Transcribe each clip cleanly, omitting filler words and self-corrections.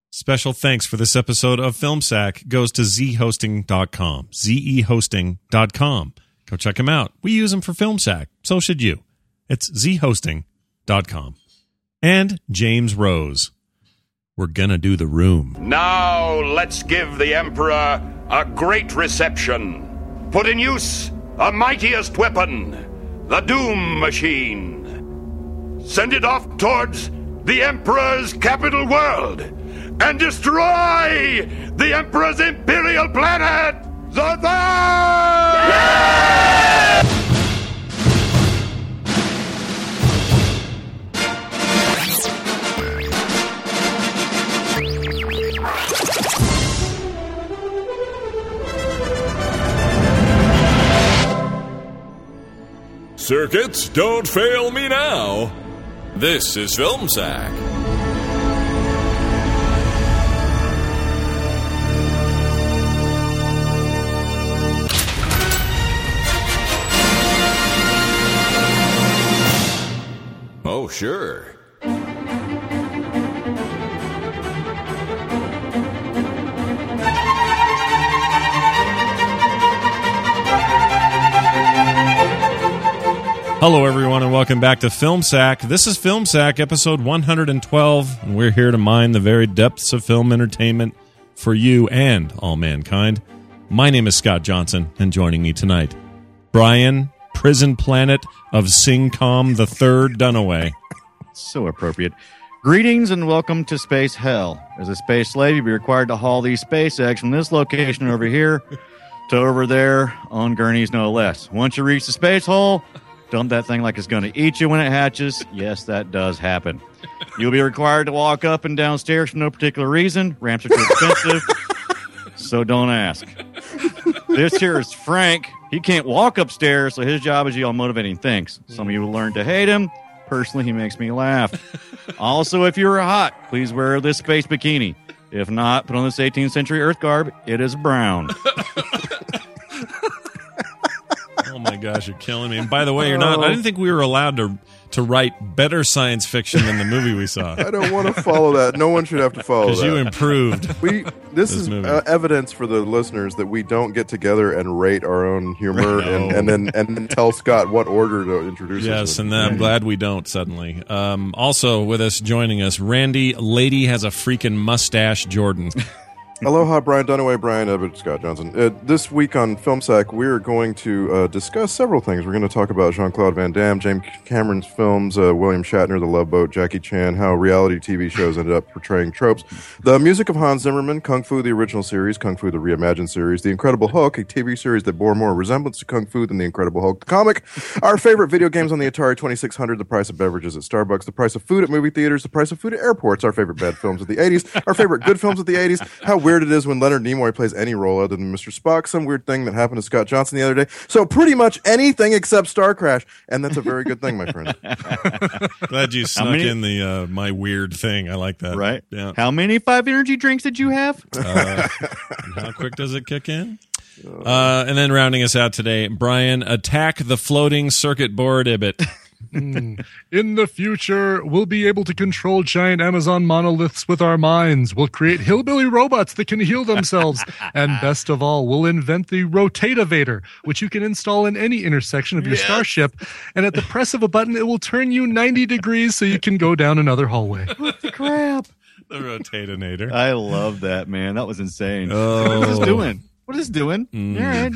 Special thanks for this episode of Film Sack goes to zhosting.com. zehosting.com. Go check them out. We use them for Film Sack. So should you. It's zhosting.com. And James Rose. We're gonna do The Room. Now let's give the Emperor a great reception. Put in use a mightiest weapon, the Doom Machine. Send it off towards the Emperor's capital world and destroy the Emperor's imperial planet, the Third! Circuits, don't fail me now. This is Film Sack. Oh, sure. Hello, everyone, and welcome back to Film Sack. This is Film Sack, episode 112, and we're here to mine the very depths of film entertainment for you and all mankind. My name is Scott Johnson, and joining me tonight, Brian, Prison Planet of Singcom the Third Dunaway. So appropriate. Greetings and welcome to Space Hell. As a space slave, you'll be required to haul these space eggs from this location over here to over there on gurneys, no less. Once you reach the space hole, dump that thing like it's going to eat you when it hatches. Yes, that does happen. You'll be required to walk up and down stairs for no particular reason. Ramps are too expensive, so don't ask. This here is Frank. He can't walk upstairs, so his job is yell motivating things. Some of you will learn to hate him. Personally, he makes me laugh. Also, if you're hot, please wear this space bikini. If not, put on this 18th century Earth garb. It is brown. Oh my gosh, you're killing me. And by the way, you're not. I didn't think we were allowed to write better science fiction than the movie we saw. I don't want to follow that. No one should have to follow that. Because you improved. This is evidence for the listeners that we don't get together and rate our own humor and then tell Scott what order to introduce us. Yes, and I'm glad we don't suddenly. Also with us, joining us, Randy Lady has a freaking mustache Jordan. Aloha, Brian Dunaway, Brian Ebbett, Scott Johnson. This week on Film Sack, we're going to discuss several things. We're going to talk about Jean-Claude Van Damme, James Cameron's films, William Shatner, The Love Boat, Jackie Chan, how reality TV shows ended up portraying tropes, the music of Hans Zimmerman, Kung Fu, the original series, Kung Fu, the reimagined series, The Incredible Hulk, a TV series that bore more resemblance to Kung Fu than The Incredible Hulk, the comic, our favorite video games on the Atari 2600, the price of beverages at Starbucks, the price of food at movie theaters, the price of food at airports, our favorite bad films of the 80s, our favorite good films of the 80s, how weird it is when Leonard Nimoy plays any role other than Mr. Spock, some weird thing that happened to Scott Johnson the other day. So pretty much anything except Star Crash, and that's a very good thing, my friend. Glad you snuck in the my weird thing. I like that. Right? Yeah. How many 5 energy drinks did you have? And how quick does it kick in? And then rounding us out today, Brian, attack the floating circuit board Ibbett. In the future, we'll be able to control giant Amazon monoliths with our minds. We'll create hillbilly robots that can heal themselves. And best of all, we'll invent the Rotativator, which you can install in any intersection of your starship. And at the press of a button, it will turn you 90 degrees so you can go down another hallway. What the crap? The Rotatinator. I love that, man. That was insane. Oh. What is this doing? What is this doing? All right.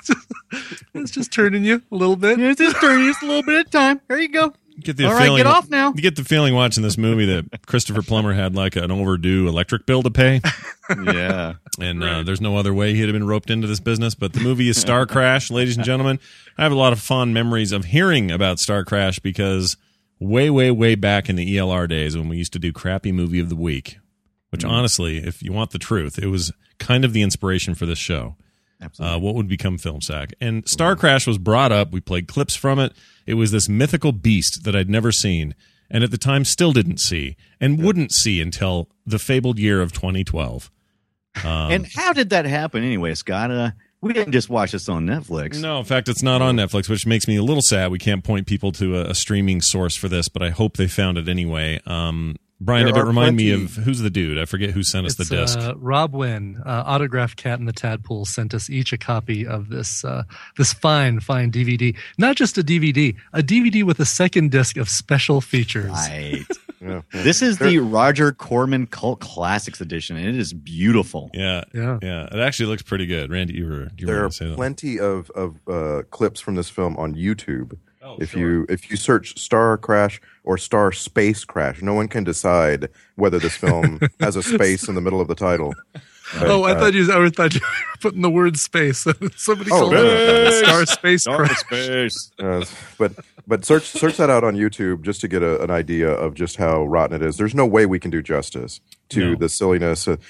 It's just turning you a little bit. Yeah, it's just turning you just a little bit at a time. There you go. Get All right, get off now. You get the feeling watching this movie that Christopher Plummer had like an overdue electric bill to pay. Yeah. And there's no other way he'd have been roped into this business. But the movie is Star Crash, ladies and gentlemen. I have a lot of fond memories of hearing about Star Crash because way, way, way back in the ELR days when we used to do Crappy Movie of the Week, which honestly, if you want the truth, it was kind of the inspiration for this show. Absolutely. What would become Film Sack. And Star Crash was brought up. We played clips from it. It was this mythical beast that I'd never seen, and at the time still didn't see, and wouldn't see until the fabled year of 2012. And how did that happen anyway, Scott? We didn't just watch this on Netflix. No, in fact, it's not on Netflix, which makes me a little sad. We can't point people to a streaming source for this, but I hope they found it anyway. Brian, There but are remind me plenty- of who's the dude. I forget who sent us the disc. Rob Wynn, Autographed Cat and the Tadpole, sent us each a copy of this this fine DVD. Not just a DVD with a second disc of special features. Right. Yeah. This is the Roger Corman Cult Classics edition, and it is beautiful. Yeah. Yeah. It actually looks pretty good. Randy, you were There going are to say that. plenty of clips from this film on YouTube. Oh, if sure. you search Star Crash or Star Space Crash, no one can decide whether this film has a space in the middle of the title. Oh, I thought you were putting the word space. Somebody called it Star Space Crash. Space. But search that out on YouTube just to get an idea of just how rotten it is. There's no way we can do justice to No. the silliness. The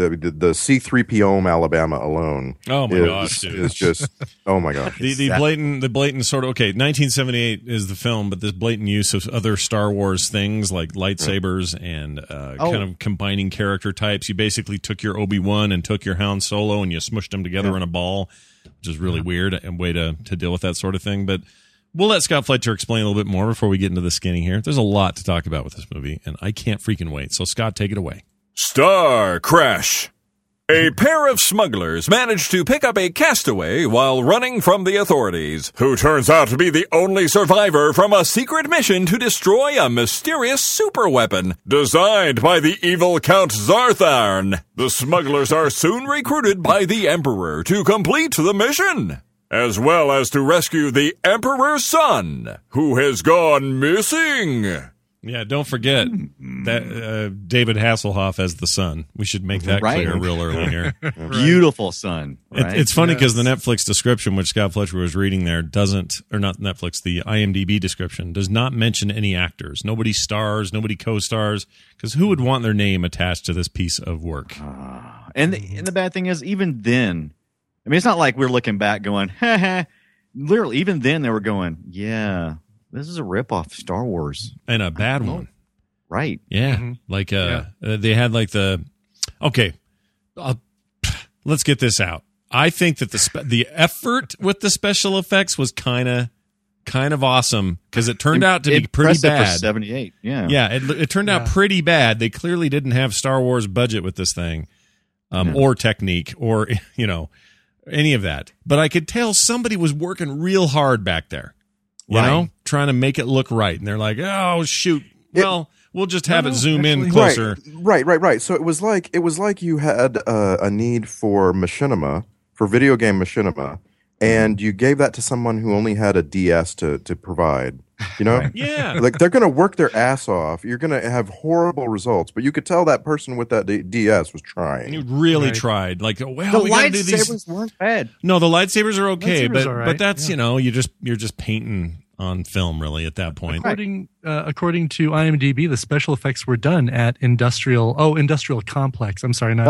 C-3PO Alabama alone. Oh my gosh, dude. is just oh my gosh. The blatant sort of 1978 is the film, but this blatant use of other Star Wars things like lightsabers and kind of combining character types. You basically took your Obi-Wan and took your Han Solo and you smushed them together in a ball, which is really weird and way to deal with that sort of thing. But we'll let Scott Fletcher explain a little bit more before we get into the skinny here. There's a lot to talk about with this movie, and I can't freaking wait. So Scott, take it away. Star Crash. A pair of smugglers manage to pick up a castaway while running from the authorities, who turns out to be the only survivor from a secret mission to destroy a mysterious superweapon designed by the evil Count Zartharn. The smugglers are soon recruited by the Emperor to complete the mission, as well as to rescue the Emperor's son, who has gone missing. Yeah, don't forget that David Hasselhoff as the son. We should make that Right. clear real early here. Beautiful son. Right? It's funny because the Netflix description, which Scott Fletcher was reading there, doesn't, or not Netflix, the IMDb description does not mention any actors. Nobody stars, nobody co-stars, because who would want their name attached to this piece of work? And the bad thing is, even then, I mean, it's not like we're looking back going, ha ha. Literally, even then they were going, yeah, this is a ripoff of Star Wars. And a bad one. Right. Yeah. Like, they had like okay, let's get this out. I think that the effort with the special effects was kind of awesome because it turned out to be pretty Impressive for bad. 78. Yeah. Yeah, it turned out pretty bad. They clearly didn't have Star Wars budget with this thing, or technique, or any of that. But I could tell somebody was working real hard back there, you know, trying to make it look right. And they're like, "Oh shoot, well, we'll just have it zoom in closer." Right. So it was like you had a need for machinima, for video game machinima, and you gave that to someone who only had a DS to provide. You know, Yeah. like they're going to work their ass off. You're going to have horrible results, but you could tell that person with that DS was trying. You really tried. Like, well, The we got to do these. lightsabers weren't bad. No, the lightsabers are okay, Lightsabers but are all right, but that's you're just painting on film really at that point. According to IMDb, the special effects were done at Industrial Complex. I'm sorry, not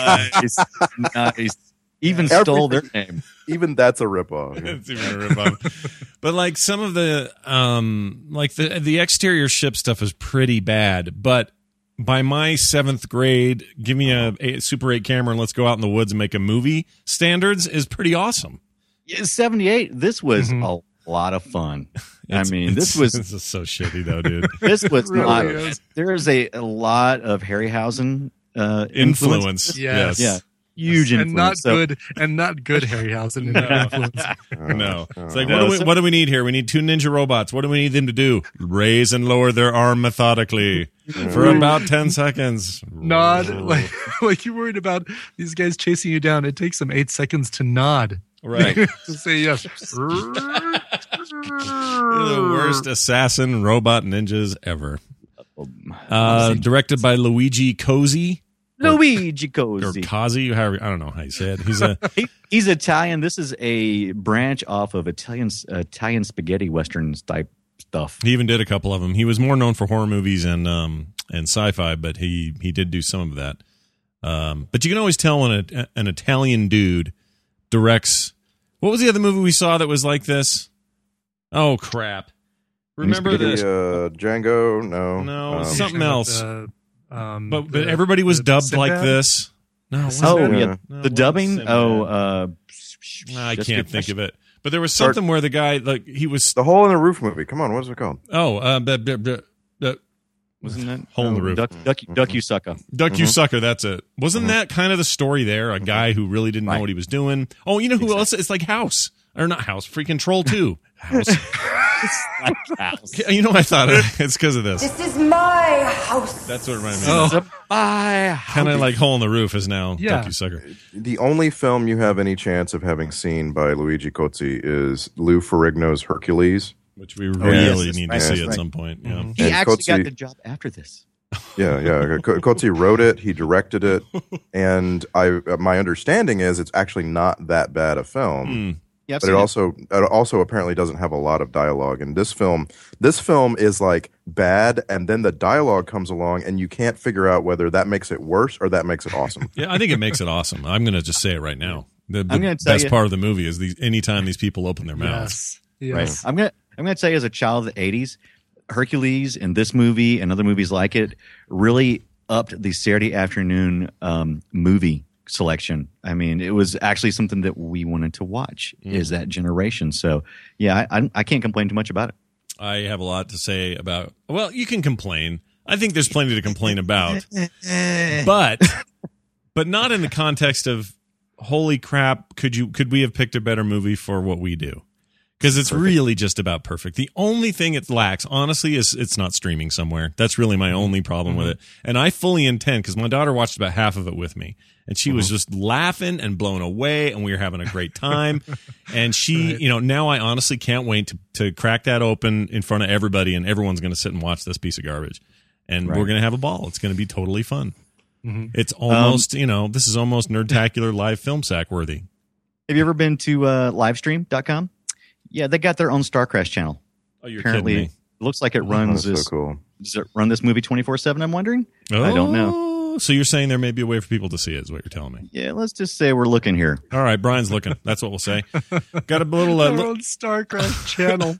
Nice. Even stole their name. Even that's a ripoff. It's even a rip-off. But like some of the like the exterior ship stuff is pretty bad, but by my 7th grade, give me a Super 8 camera and let's go out in the woods and make a movie standards is pretty awesome. Yeah, 78. This was a lot of fun. This was this is so shitty though, dude. this was Really not. is. There's a lot of Harryhausen Influence. Yes. Yeah, huge and influence. not good Harryhausen in that influence. No. It's like, what do we need here? We need 2 ninja robots. What do we need them to do? Raise and lower their arm methodically for about 10 seconds. Nod like you're worried about these guys chasing you down. It takes them 8 seconds to nod. Right. To say yes. They're the worst assassin robot ninjas ever. Directed by Luigi Cozzi. Luigi Or Cozzi. Cozzi, I don't know how you say it. He's Italian. This is a branch off of Italian spaghetti westerns type stuff. He even did a couple of them. He was more known for horror movies and sci-fi, but he did do some of that. But you can always tell when an Italian dude directs. What was the other movie we saw that was like this? Oh crap! Remember this? Django? No, something else. But the- everybody was the dubbed Sinbad? like this. No, Oh Yeah. yeah, No, the what dubbing. was I That's can't good think of question. it. But there was something where the guy, like, he was. The Hole in the Roof movie. Come on, what is it called? Oh, Wasn't that Hole in the Roof? Duck You Sucker. Duck You Sucker, that's it. Wasn't that kind of the story there? A guy who really didn't know what he was doing. Oh, you know who else? It's like House. Or not House, freaking Troll 2. House. You know, I thought it's because of this. This is my house. That's what reminded me of. Kind of like Hole in the Roof is now Yeah. Duck You Sucker. The only film you have any chance of having seen by Luigi Cozzi is Lou Ferrigno's Hercules. Which we really yes, need that's to right, see that's at right. some point. Yeah. He And actually Cozzi- got the job after this. Yeah. Cozzi wrote it, he directed it, and my understanding is it's actually not that bad a film. Yeah, I've But seen it also apparently doesn't have a lot of dialogue. And this film is like bad, and then the dialogue comes along, and you can't figure out whether that makes it worse or that makes it awesome. Yeah, I think it makes it awesome. I'm going to just say it right now. The I'm gonna tell best you- part of the movie is anytime these people open their mouths. Yes. Right. Yes. I'm gonna tell you, as a child of the '80s, Hercules and this movie and other movies like it really upped the Saturday afternoon movie selection. I mean, it was actually something that we wanted to watch. Is that generation? So yeah, I can't complain too much about it. I have a lot to say about. Well, you can complain. I think there's plenty to complain about, but not in the context of holy crap. Could we have picked a better movie for what we do? Because it's really just about perfect. The only thing it lacks, honestly, is it's not streaming somewhere. That's really my only problem with it. And I fully intend, because my daughter watched about half of it with me, and she was just laughing and blown away, and we were having a great time. And she, now I honestly can't wait to crack that open in front of everybody, and everyone's going to sit and watch this piece of garbage. And we're going to have a ball. It's going to be totally fun. It's almost, this is almost Nerdtacular live film sack worthy. Have you ever been to livestream.com? Yeah, they got their own StarCrash channel. Oh, you're Apparently, kidding me. it looks like it runs That's this. so cool. Does it run this movie 24/7? I'm wondering. I don't know. Oh, so you're saying there may be a way for people to see it, is what you're telling me. Yeah, let's just say we're looking here. All right, Brian's looking. That's what we'll say. Got a little. Their own StarCraft channel.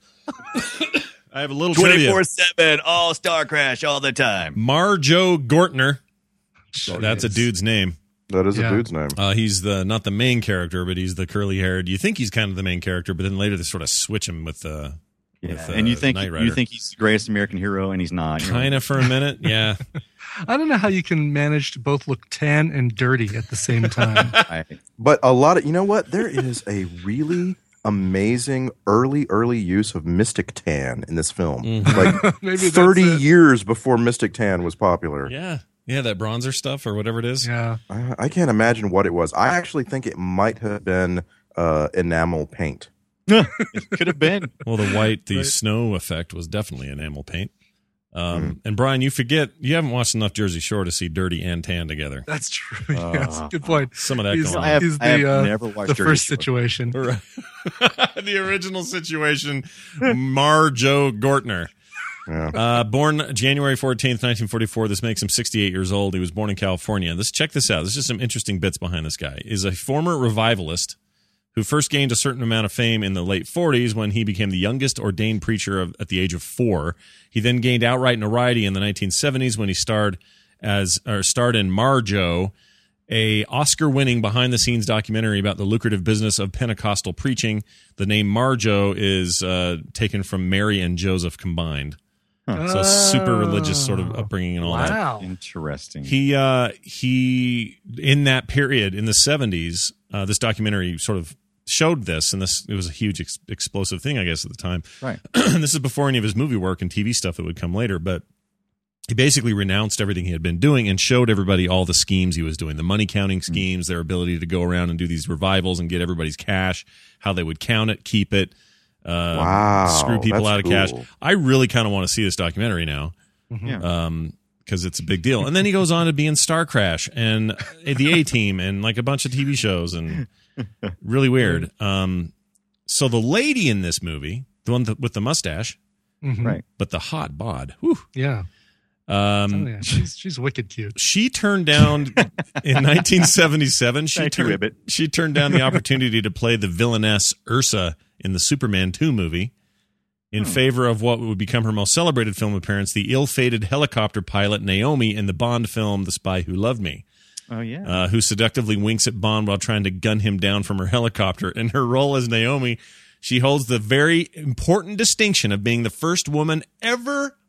I have a little trivia. 24/7, all StarCrash, all the time. Marjo Gortner. That's a dude's name. That is Yeah. a dude's name. He's not the main character, but he's the curly-haired. You think he's kind of the main character, but then later they sort of switch him with And you think Knight Rider. you think he's the greatest American hero, and he's not. You're Kind of for a minute, yeah. I don't know how you can manage to both look tan and dirty at the same time. like, But a lot of, you know what? There is a really amazing early use of Mystic Tan in this film. Like Maybe that's 30 it. years before Mystic Tan was popular. Yeah, that bronzer stuff or whatever it is. Yeah. I can't imagine what it was. I actually think it might have been enamel paint. it could have been. Well, the snow effect was definitely enamel paint. And Brian, you forget, you haven't watched enough Jersey Shore to see dirty and tan together. That's true. Yes, good point. Some of that He's, going I have- he's I have the, never watched the Jersey first Shore. situation. The original situation, Marjo Gortner. Yeah. Born January 14th, 1944. This makes him 68 years old. He was born in California. Check this out. There's just some interesting bits behind this guy. Is a former revivalist who first gained a certain amount of fame in the late 40s when he became the youngest ordained preacher at the age of 4. He then gained outright notoriety in the 1970s when he starred in Marjo, a Oscar-winning behind-the-scenes documentary about the lucrative business of Pentecostal preaching. The name Marjo is taken from Mary and Joseph combined. So super religious sort of upbringing and all that. Wow. Interesting. He in that period in the 70s, this documentary sort of showed this, and it was a huge explosive thing, I guess, at the time. Right. This is before any of his movie work and TV stuff that would come later, but he basically renounced everything he had been doing and showed everybody all the schemes he was doing, the money counting schemes, their ability to go around and do these revivals and get everybody's cash, how they would count it, keep it, Wow, screw people that's out of cash. cool. I really kind of want to see this documentary now. Yeah. Because it's a big deal. And then he goes on to be in Star Crash and the A-Team and like a bunch of TV shows and really weird. So the lady in this movie, the one with the mustache, Right. but the hot bod, whew, Yeah. Oh, yeah. She's wicked cute. she turned down in 1977. Thank you, Ribbit. She turned down the opportunity to play the villainess Ursa in the Superman 2 movie in favor of what would become her most celebrated film appearance, the ill-fated helicopter pilot Naomi in the Bond film The Spy Who Loved Me, Oh yeah. who seductively winks at Bond while trying to gun him down from her helicopter. In her role as Naomi, she holds the very important distinction of being the first woman ever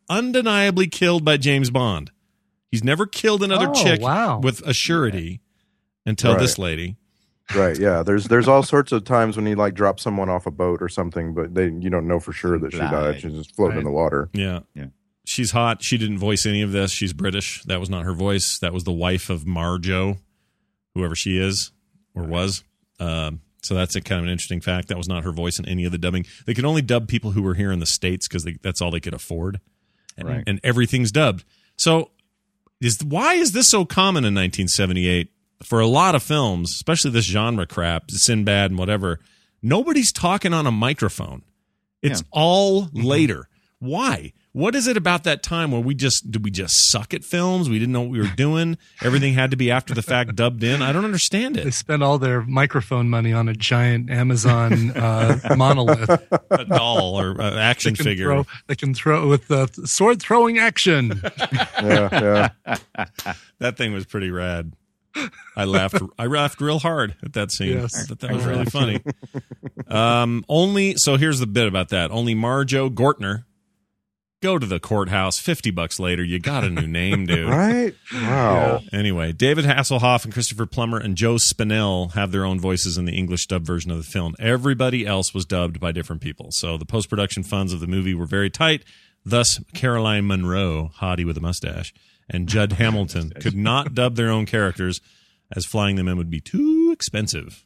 undeniably killed by James Bond. He's never killed another chick with a surety until this lady. Right, yeah. There's all sorts of times when he like drops someone off a boat or something, but you don't know for sure that she died. She's just floating in the water. Yeah. She's hot. She didn't voice any of this. She's British. That was not her voice. That was the wife of Marjo, whoever she is or was. So that's a kind of an interesting fact. That was not her voice in any of the dubbing. They could only dub people who were here in the States because that's all they could afford. And everything's dubbed. So why is this so common in 1978? For a lot of films, especially this genre crap, Sinbad and whatever, nobody's talking on a microphone. It's all later. Why? What is it about that time where did we just suck at films? We didn't know what we were doing. Everything had to be after the fact dubbed in. I don't understand it. They spent all their microphone money on a giant Amazon monolith. A doll or action figure. They can throw with the sword throwing action. Yeah. That thing was pretty rad. I laughed real hard at that scene. Yes. I thought that was really funny. So here's the bit about that. Only Marjo Gortner. Go to the courthouse. $50 later, you got a new name, dude. Right? Wow. Yeah. Anyway, David Hasselhoff and Christopher Plummer and Joe Spinell have their own voices in the English dub version of the film. Everybody else was dubbed by different people. So the post-production funds of the movie were very tight. Thus, Caroline Munro, hottie with a mustache, and Judd Hamilton could not dub their own characters, as flying them in would be too expensive.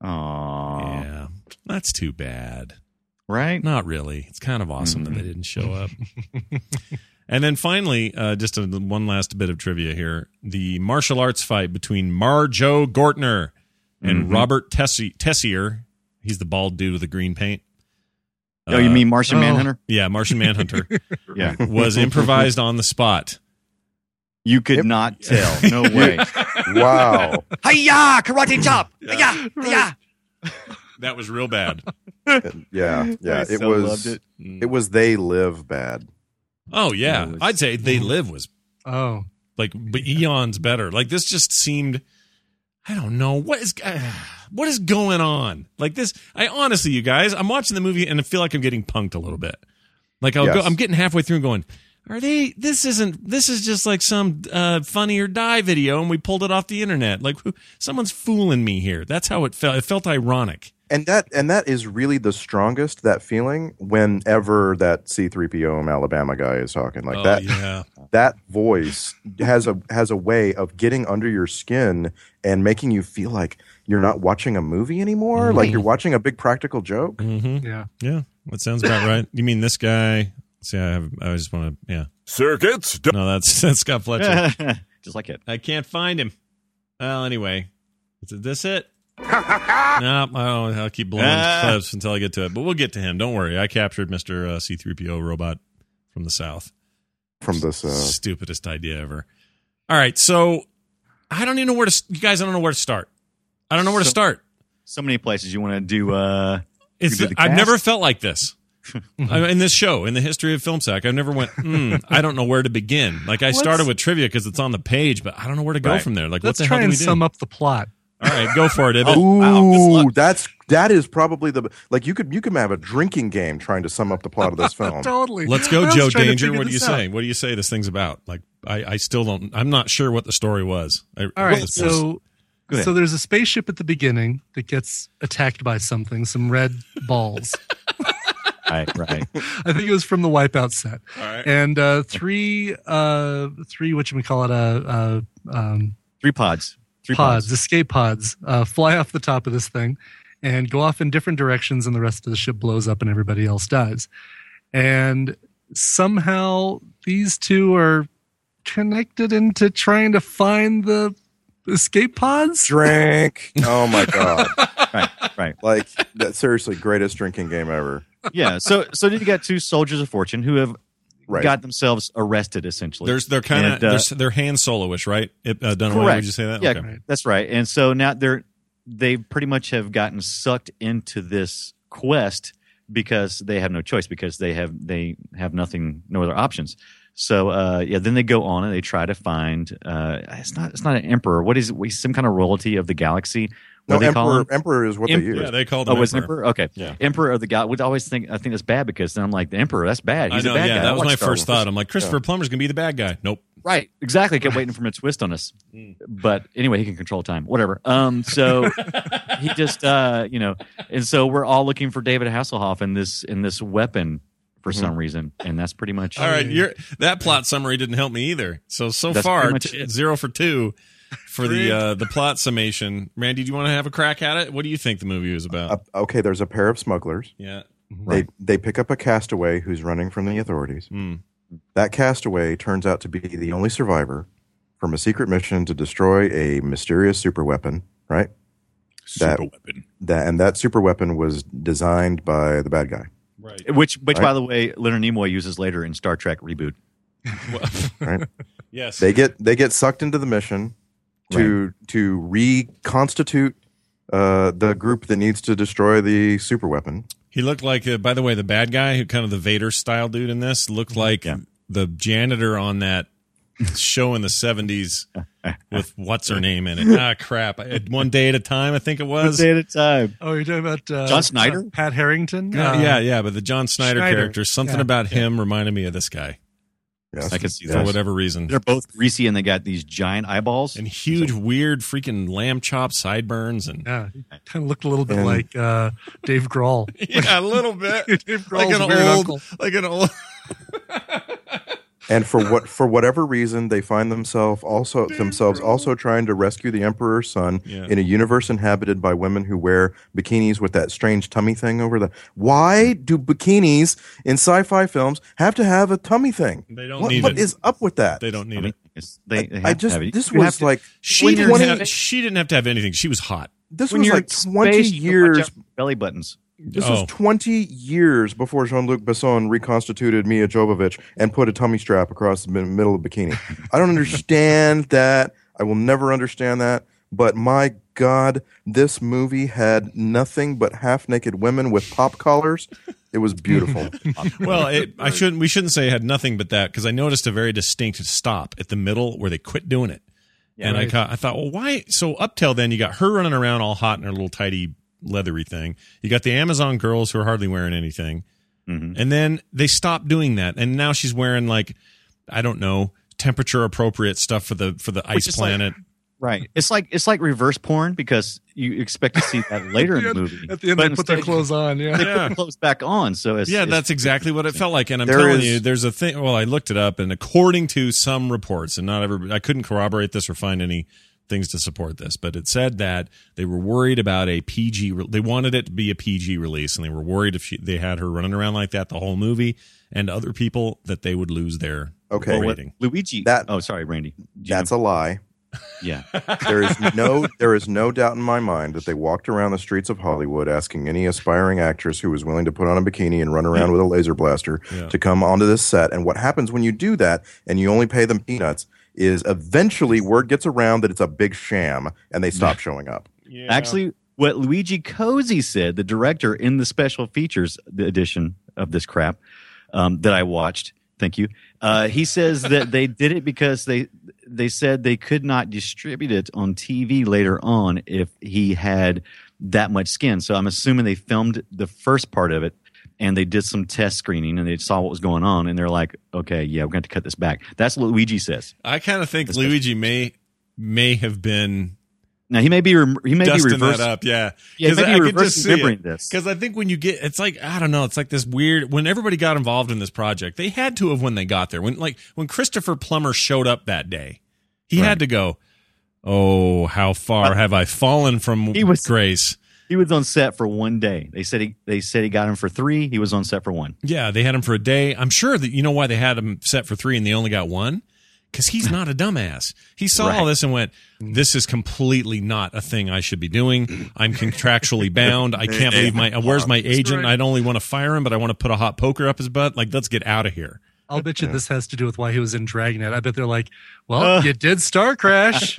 Aww. Yeah, that's too bad. Right? Not really. It's kind of awesome that they didn't show up. And then finally, just one last bit of trivia here. The martial arts fight between Marjo Gortner and Robert Tessier. He's the bald dude with the green paint. Oh, you mean Martian Manhunter? Yeah, Martian Manhunter. Yeah. Was improvised on the spot. You could not tell. No way. Wow. Hi-ya! Karate chop! Hi-ya! Hi-ya! That was real bad. Yeah. It was. Loved It was They Live bad. Oh, yeah. I'd say They Live was but eons better. Like, this just seemed, I don't know, what is going on? Like this, honestly, you guys, I'm watching the movie and I feel like I'm getting punked a little bit. Like I'm getting halfway through and going, this is just like some Funny or Die video and we pulled it off the internet. Like someone's fooling me here. That's how it felt. It felt ironic. And that is really the strongest, that feeling, whenever that C-3PO Alabama guy is talking like that. Yeah. That voice has a way of getting under your skin and making you feel like you're not watching a movie anymore, like you're watching a big practical joke. Mm-hmm. Yeah. That sounds about right. You mean this guy? See, I just want to, yeah. Circuits. No, that's Scott Fletcher. Just like it. I can't find him. Well, anyway, is this it? No, I'll keep blowing clips until I get to it. But we'll get to him. Don't worry. I captured Mr. C-3PO robot from the South. From this stupidest idea ever. All right, so I don't even know where to. You guys, I don't know where to start. I don't know where to start. So many places you want to do. I've never felt like this. In this show, in the history of Film Sack, I've never went, I don't know where to begin. Like, I started with trivia because it's on the page, but I don't know where to go from there. Like, let's what the hell try do we and do? sum up the plot. All right, go for it, Ibit. Ooh, that is probably you could have a drinking game trying to sum up the plot of this film. Totally. Let's go, Joe Danger. What do you say? What do you say this thing's about? Like, I still don't. I'm not sure what the story was. All right, so there's a spaceship at the beginning that gets attacked by something, some red balls. Right. I think it was from the Wipeout set. All right. And three whatchamacallit, Three pods. Escape pods, fly off the top of this thing and go off in different directions, and the rest of the ship blows up and everybody else dies. And somehow these two are connected into trying to find the escape pods. Drink. Oh my god. Right. Like, that's seriously greatest drinking game ever. Yeah. So then you got two soldiers of fortune who have got themselves arrested, essentially. They're kind of they're Han Solo-ish, right? Dunaway, would you say that? Yeah, okay. That's right. And so now they pretty much have gotten sucked into this quest because they have no choice, because they have nothing, no other options. So then they go on and they try to find it's not an emperor. What is it? Some kind of royalty of the galaxy What do they call him? Emperor is what they use. Yeah, they called him was Emperor. Emperor? Okay. Yeah. Emperor of the God. Would always think. I think that's bad because then I'm like, the Emperor. That's bad. He's I know, a bad guy. that was watch my Star first Wars. thought. I'm like, Christopher Plummer's going to be the bad guy. Nope. Right. Exactly. Kept waiting for him to twist on us. But anyway, he can control time. Whatever. So he just, and so we're all looking for David Hasselhoff in this weapon for some reason, and that's pretty much. All right, that plot summary didn't help me either. So That's far, pretty much it. 0 for 2 for the plot summation. Randy, do you want to have a crack at it? What do you think the movie was about? Okay, there's a pair of smugglers. Yeah. They pick up a castaway who's running from the authorities. That castaway turns out to be the only survivor from a secret mission to destroy a mysterious superweapon, right? Superweapon. That superweapon was designed by the bad guy. Right. Which by the way, Leonard Nimoy uses later in Star Trek Reboot. Right? Yes. They get sucked into the mission to reconstitute the group that needs to destroy the superweapon. He looked like, by the way, the bad guy, who kind of the Vader style dude in this, looked like the janitor on that show in the 70s with what's her name in it. Ah, crap. One Day at a Time, I think it was. One day at a time. Oh, you're talking about John Snyder? Pat Harrington? Yeah, but the John Snyder Schneider. character, something about him reminded me of this guy Yes. I can see for that. whatever reason. They're both greasy and they got these giant eyeballs. And huge, weird, freaking lamb chop sideburns. And Yeah, he kind of looked a little bit And- like Dave Grohl. yeah, a little bit. Dave like Grohl's an weird old, uncle. like an old. And for whatever reason, they find themselves also trying to rescue the Emperor's son in a universe inhabited by women who wear bikinis with that strange tummy thing over the. Why do bikinis in sci-fi films have to have a tummy thing? They don't need What it. is up with that? They don't need it. This was like She didn't 20 have to have anything. She was hot. this When was you're like in 20 space, you don't years. watch out belly buttons. This was 20 years before Jean-Luc Besson reconstituted Mia Jovovich and put a tummy strap across the middle of the bikini. I don't understand that. I will never understand that. But my God, this movie had nothing but half-naked women with pop collars. It was beautiful. Well, we shouldn't say it had nothing but that, because I noticed a very distinct stop at the middle where they quit doing it. And I thought, well, why? So up till then, you got her running around all hot in her little tidy leathery thing. You got the Amazon girls who are hardly wearing anything. And then they stopped doing that. And now she's wearing, like, I don't know, temperature appropriate stuff for the ice planet. Right. It's like reverse porn because you expect to see that later in the movie. At the end, But they put their instead, clothes on. They Yeah. put their clothes back on. So it's, That's exactly what it felt like. And I'm There telling is- you, there's a thing. Well, I looked it up, and according to some reports, and not everybody, I couldn't corroborate this or find any things to support this, but it said that they were worried about a PG. They wanted it to be a PG release, and they were worried if they had her running around like that the whole movie, and other people, that they would lose their rating. Luigi. That- oh, sorry, Randy. That's a lie. Yeah. There is no doubt in my mind that they walked around the streets of Hollywood asking any aspiring actress who was willing to put on a bikini and run around with a laser blaster to come onto this set. And what happens when you do that and you only pay them peanuts is eventually word gets around that it's a big sham and they stop showing up. Actually, what Luigi Cozy said, the director in the special features edition of this crap that I watched, thank you. He says that they did it because they said they could not distribute it on TV later on if he had that much skin. So I'm assuming they filmed the first part of it and they did some test screening and they saw what was going on and they're like, okay, yeah, we're going to have to cut this back. That's what Luigi says. I kind of think Luigi may have been. Now he may be Dusting reverse that up, yeah. Yeah, maybe I could reverse just see remembering it. this. Because I think when you get, it's like, I don't know, it's like this weird. When everybody got involved in this project, they had to have when they got there. When Christopher Plummer showed up that day, he had to go, oh, how far have I fallen from grace? He was on set for one day. They said he got him for 3. He was on set for 1. Yeah, they had him for a day. I'm sure that you know why they had him set for 3 and they only got 1. Because he's not a dumbass. He saw all this and went, this is completely not a thing I should be doing. I'm contractually bound. I can't believe where's my agent? I'd only want to fire him, but I want to put a hot poker up his butt. Like, let's get out of here. I'll bet you this has to do with why he was in Dragnet. I bet they're like, well, you did Star Crash.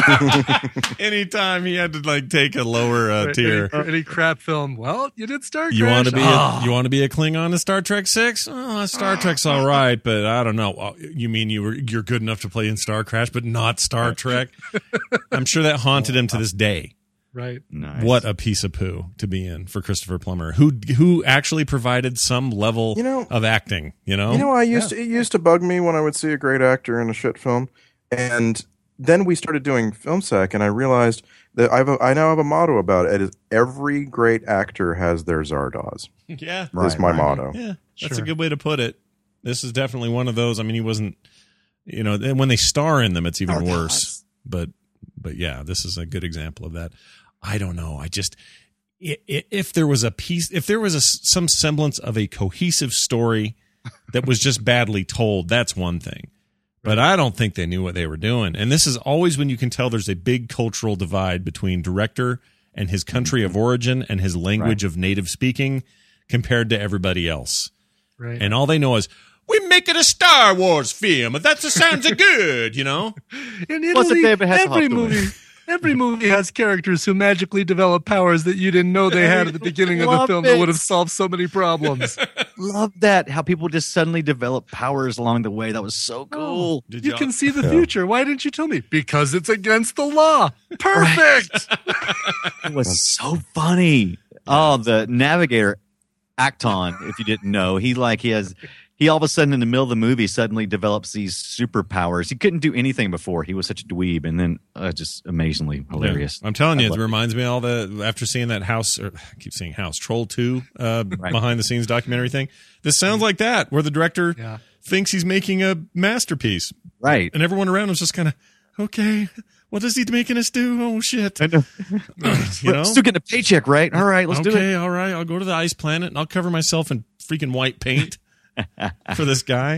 Anytime he had to take a lower tier. Any crap film. Well, you did Star Crash. You want to be a Klingon in Star Trek 6? Oh, Star Trek's all right, but I don't know. Oh, you mean you're good enough to play in Star Crash, but not Star Trek? I'm sure that haunted him to this day. Right. Nice. What a piece of poo to be in for Christopher Plummer, who actually provided some level of acting. it used to bug me when I would see a great actor in a shit film, and then we started doing Film Sack, and I realized that I now have a motto about it: is every great actor has their Zardoz. Yeah, That's my motto. Yeah, that's a good way to put it. This is definitely one of those. I mean, he wasn't, and when they star in them, it's even worse. But yeah, this is a good example of that. I don't know. I just, if there was some semblance of a cohesive story that was just badly told, that's one thing. But I don't think they knew what they were doing. And this is always when you can tell there's a big cultural divide between director and his country of origin and his language of native speaking compared to everybody else. Right. And all they know is, we're making a Star Wars film. That sounds good, In Plus, if Italy, David Hasselhoff every movie has characters who magically develop powers that you didn't know they had at the beginning of the film that would have solved so many problems. Love that. How people just suddenly develop powers along the way. That was so cool. You can see the future. Why didn't you tell me? Because it's against the law. Perfect. It was so funny. Oh, the navigator, Acton, if you didn't know, he all of a sudden in the middle of the movie suddenly develops these superpowers. He couldn't do anything before. He was such a dweeb, and then just amazingly hilarious. Yeah. I'm telling you, it reminds me all after seeing that Troll 2 behind the scenes documentary thing. This sounds like that, where the director thinks he's making a masterpiece. Right. And everyone around him's just kind of, okay, what is he making us do? Oh, shit. I know. Still getting a paycheck, right? All right, let's do it. Okay, all right. I'll go to the ice planet, and I'll cover myself in freaking white paint. For this guy.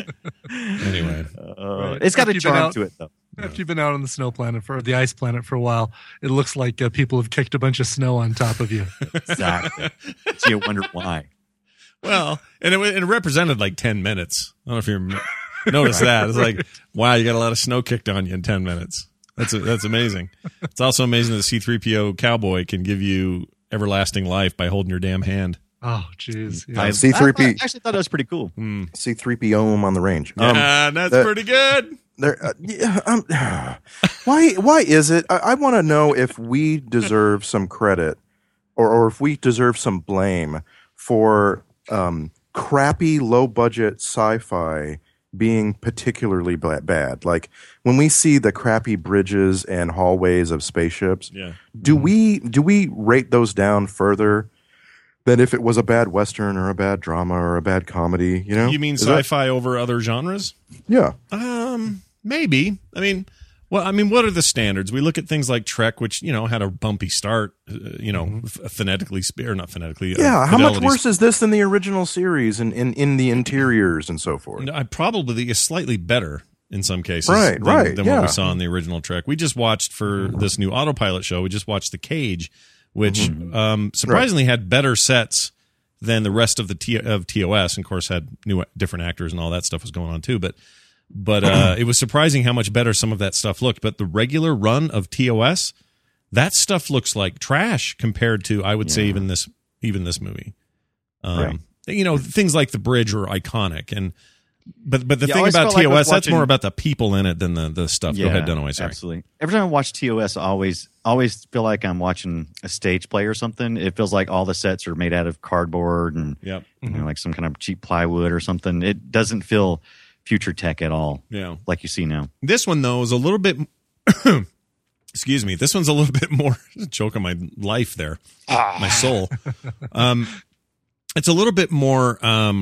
Anyway, it's got a charm to it, though. After you've been out on the snow planet the ice planet for a while, it looks like people have kicked a bunch of snow on top of you. Exactly. So you wonder why. Well, and it represented like 10 minutes. I don't know if you noticed that. It's like, wow, you got a lot of snow kicked on you in 10 minutes. That's amazing. It's also amazing that C-3PO cowboy can give you everlasting life by holding your damn hand. Oh, jeez. Yeah. I actually thought that was pretty cool. C-3PO on the range. That's pretty good. Why is it? I want to know if we deserve some credit or if we deserve some blame for crappy, low-budget sci-fi being particularly bad. Like when we see the crappy bridges and hallways of spaceships, do we rate those down further than if it was a bad Western or a bad drama or a bad comedy? You mean sci-fi over other genres? Yeah. Maybe. I mean, what are the standards? We look at things like Trek, which had a bumpy start. Phonetically, or not phonetically. Yeah. How much worse is this than the original series and in the interiors and so forth? No, probably is slightly better in some cases. Right. Than what we saw in the original Trek. We just watched for this new autopilot show. We just watched The Cage, which surprisingly had better sets than the rest of the TOS, and of course had different actors and all that stuff was going on too. But it was surprising how much better some of that stuff looked. But the regular run of TOS, that stuff looks like trash compared to, I would say, even this movie. Things like the bridge are iconic, but the thing about TOS, that's more about the people in it than the stuff. Go ahead, Dunaway. Sorry. Absolutely. Every time I watch TOS, I always feel like I'm watching a stage play or something. It feels like all the sets are made out of cardboard and like some kind of cheap plywood or something. It doesn't feel future tech at all. Yeah, like you see now. This one though is a little bit. Excuse me. This one's a little bit more choke on my life there, my soul. It's a little bit more.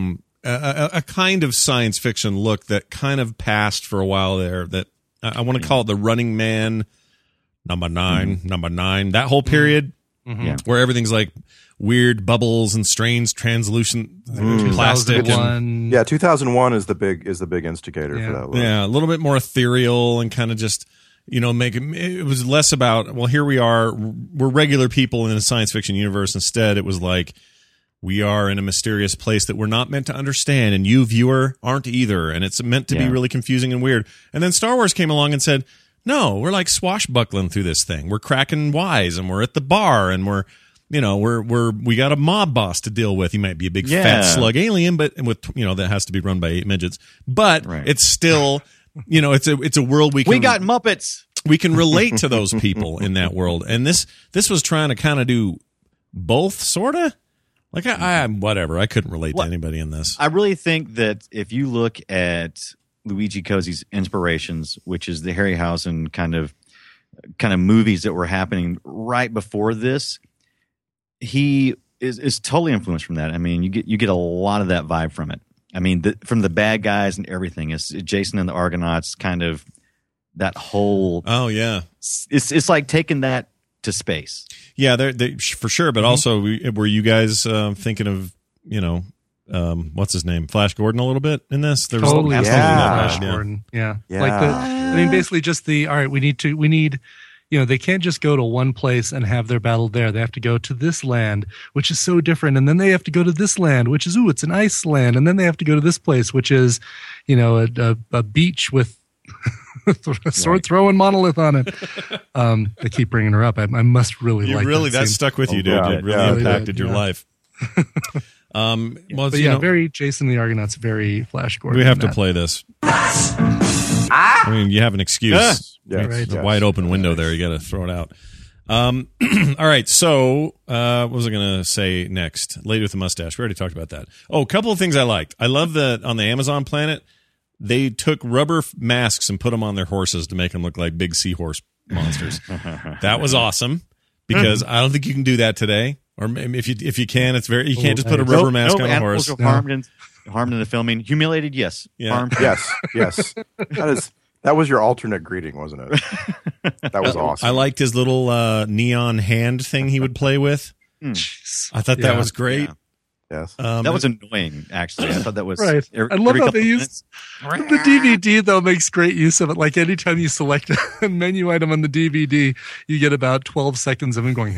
A kind of science fiction look that kind of passed for a while there. That I want to call it the Running Man, number 9, that whole period where everything's like weird bubbles and strange translucent plastic. 2001 is the big instigator for that look. Yeah, a little bit more ethereal and kind of just it was less about, well, here we are, we're regular people in a science fiction universe. Instead, it was like, we are in a mysterious place that we're not meant to understand, and you, viewer, aren't either, and it's meant to be really confusing and weird. And then Star Wars came along and said, no, we're like swashbuckling through this thing. We're cracking wise, and we're at the bar, and we got a mob boss to deal with. He might be a big fat slug alien, but that has to be run by 8 midgets. But it's still, it's a world we got Muppets. we can relate to those people in that world. And this was trying to kind of do both, sort of. Like, I whatever. I couldn't relate to anybody in this. I really think that if you look at Luigi Cozzi's inspirations, which is the Harryhausen kind of movies that were happening right before this, he is totally influenced from that. I mean, you get a lot of that vibe from it. I mean, from the bad guys and everything. It's Jason and the Argonauts, kind of that whole. Oh yeah, it's like taking that to space. Yeah, they for sure. But also, were you guys thinking of what's his name, Flash Gordon, a little bit in this? There was Totally, Flash Gordon. Yeah. I mean, basically, just all right. We need. They can't just go to one place and have their battle there. They have to go to this land, which is so different. And then they have to go to this land, which is, it's an ice land. And then they have to go to this place, which is, a beach with a sword throwing monolith on it. I keep bringing her up. I must really like that. That stuck with you, dude. It really impacted your life. Very Jason the Argonauts, very Flash Gordon. We have to play this. I mean, you have an excuse. Yes. A wide open window there. You got to throw it out. All right. So, what was I going to say next? Lady with the mustache. We already talked about that. Oh, a couple of things I liked. I love that on the Amazon planet, they took rubber masks and put them on their horses to make them look like big seahorse monsters. That was awesome because I don't think you can do that today. Or if you can, you can't just put a rubber mask on a horse. Animals were harmed in the filming. Humiliated, yes. Yeah. Harmed. Yes. That was your alternate greeting, wasn't it? That was awesome. I liked his little neon hand thing he would play with. I thought that was great. Yeah. Yes. That was annoying, actually. I thought that was right. I love how they used the DVD, though, makes great use of it. Like anytime you select a menu item on the DVD, you get about 12 seconds of him going,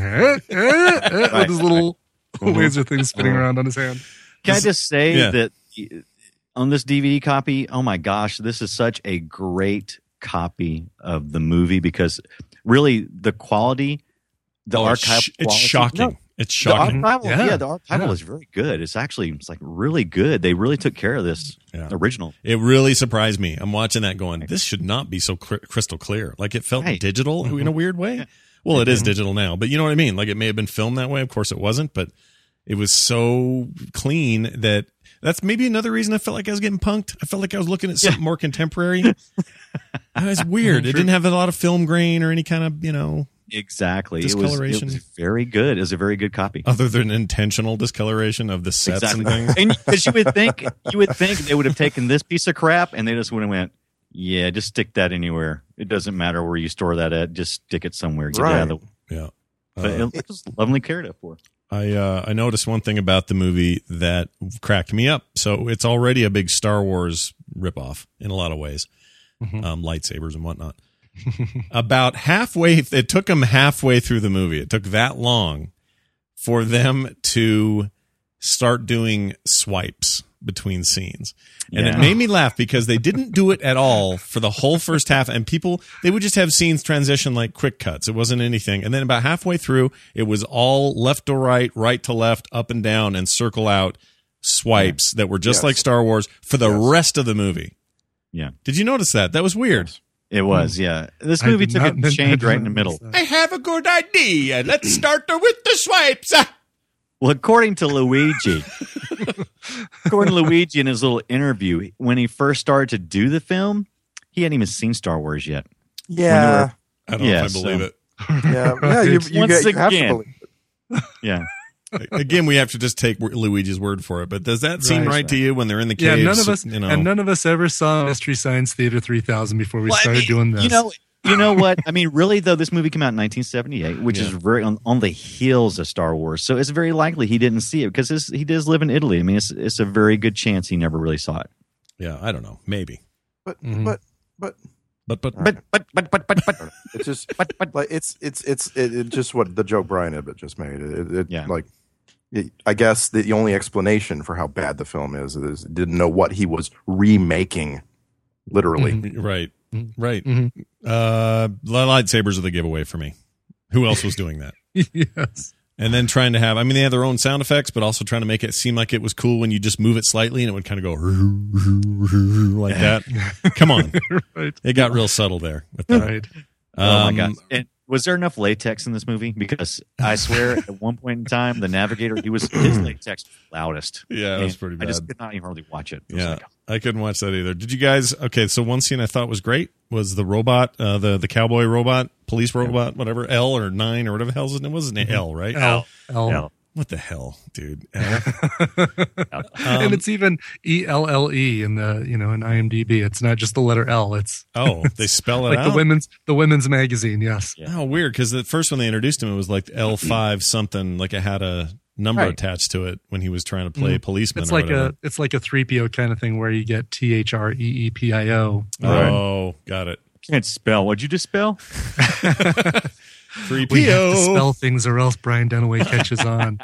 with his little laser thing spinning around on his hand. Can I just say that on this DVD copy, oh my gosh, this is such a great copy of the movie because really the quality, the archival it's quality, shocking. It's shocking. The archival is very good. It's like really good. They really took care of this original. It really surprised me. I'm watching that going, this should not be so crystal clear. Like it felt digital in a weird way. Well, it is digital now, but you know what I mean? Like it may have been filmed that way. Of course it wasn't, but it was so clean that's maybe another reason I felt like I was getting punked. I felt like I was looking at something more contemporary. It was weird. It didn't have a lot of film grain or any kind of, Exactly. discoloration. It was very good. It was a very good copy. Other than intentional discoloration of the sets and things. And because you would think they would have taken this piece of crap and they just would have went, yeah, just stick that anywhere. It doesn't matter where you store that at. Just stick it somewhere. Get it out of the Yeah. But it was lovingly cared for. I noticed one thing about the movie that cracked me up. So it's already a big Star Wars ripoff in a lot of ways, lightsabers and whatnot. About halfway, it took them halfway through the movie. It took that long for them to start doing swipes between scenes. And it made me laugh because they didn't do it at all for the whole first half. And they would just have scenes transition like quick cuts. It wasn't anything. And then about halfway through, it was all left to right, right to left, up and down, and circle out swipes that were just like Star Wars for the rest of the movie. Yeah. Did you notice that? That was weird. It was, yeah. This movie took a change right in the middle. I have a good idea. Let's start with the swipes. Well, according to Luigi in his little interview, when he first started to do the film, he hadn't even seen Star Wars yet. Yeah. I don't know if I believe it. Yeah, you have to believe it. Yeah. Again, we have to just take Luigi's word for it. But does that seem right to you when they're in the caves? Yeah, none of us ever saw Mystery Science Theater 3000 before we started doing this. You know what? I mean, really, though, this movie came out in 1978, which is very on the heels of Star Wars. So it's very likely he didn't see it because he does live in Italy. I mean, it's a very good chance he never really saw it. Yeah, I don't know. Maybe. But it's just like it's just what the joke Brian Ibbett just made. I guess the only explanation for how bad the film is didn't know what he was remaking, literally. Right. Lightsabers are the giveaway for me. Who else was doing that? Yes. And then trying to have, they had their own sound effects, but also trying to make it seem like it was cool when you just move it slightly and it would kind of go like that. Come on. Right. It got real subtle there with that. Right. Oh my god! And was there enough latex in this movie? Because I swear, at one point in time, the Navigator, his latex was loudest. Yeah, it was pretty bad. I just could not even hardly watch it. It was like, I couldn't watch that either. Did you guys? Okay, so one scene I thought was great was the robot, the cowboy robot, police robot, whatever, L or 9 or whatever the hell it wasn't L, right? L. What the hell, dude? L. And it's even ELLE in the in IMDb. It's not just the letter L. It's they spell it like out. the women's magazine. Yes. Yeah. Oh, weird. Because the first when they introduced him, it was like L5 something. Like it had a number attached to it when he was trying to play a policeman. It's or like whatever. it's like a 3PO kind of thing where you get THREEPIO. Oh, got it. Can't spell. What'd you just spell? 3PO. We have to spell things or else Brian Dunaway catches on.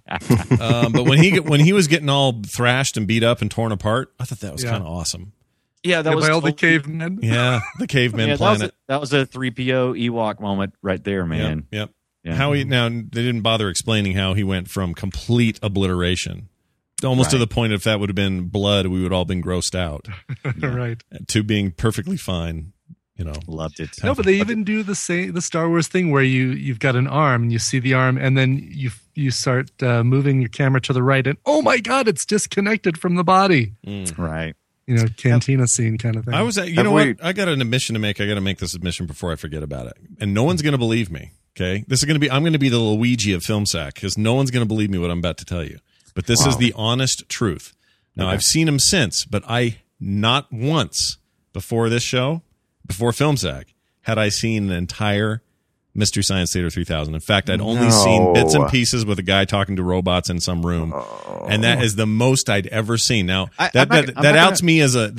But when he was getting all thrashed and beat up and torn apart, I thought that was kind of awesome. Yeah, that was by all the totally- cavemen. Yeah, the caveman planet. That was a 3PO Ewok moment right there, man. Yep. Yeah. How they didn't bother explaining how he went from complete obliteration, almost to the point if that would have been blood, we would all been grossed out, Right. to being perfectly fine. Loved it. No, but they even do the Star Wars thing where you've got an arm and you see the arm and then you start moving your camera to the right and oh my god, it's disconnected from the body. Right. Cantina scene kind of thing. I was at, what? I got an admission to make. I got to make this admission before I forget about it. And no one's going to believe me. Okay. I'm going to be the Luigi of Film Sack because no one's going to believe me what I'm about to tell you. But this is the honest truth. Now, I've seen him since, but not once before this show, before Film Sack, had I seen an entire Mystery Science Theater 3000. In fact, I'd only seen bits and pieces with a guy talking to robots in some room, and that is the most I'd ever seen. Now that outs me as a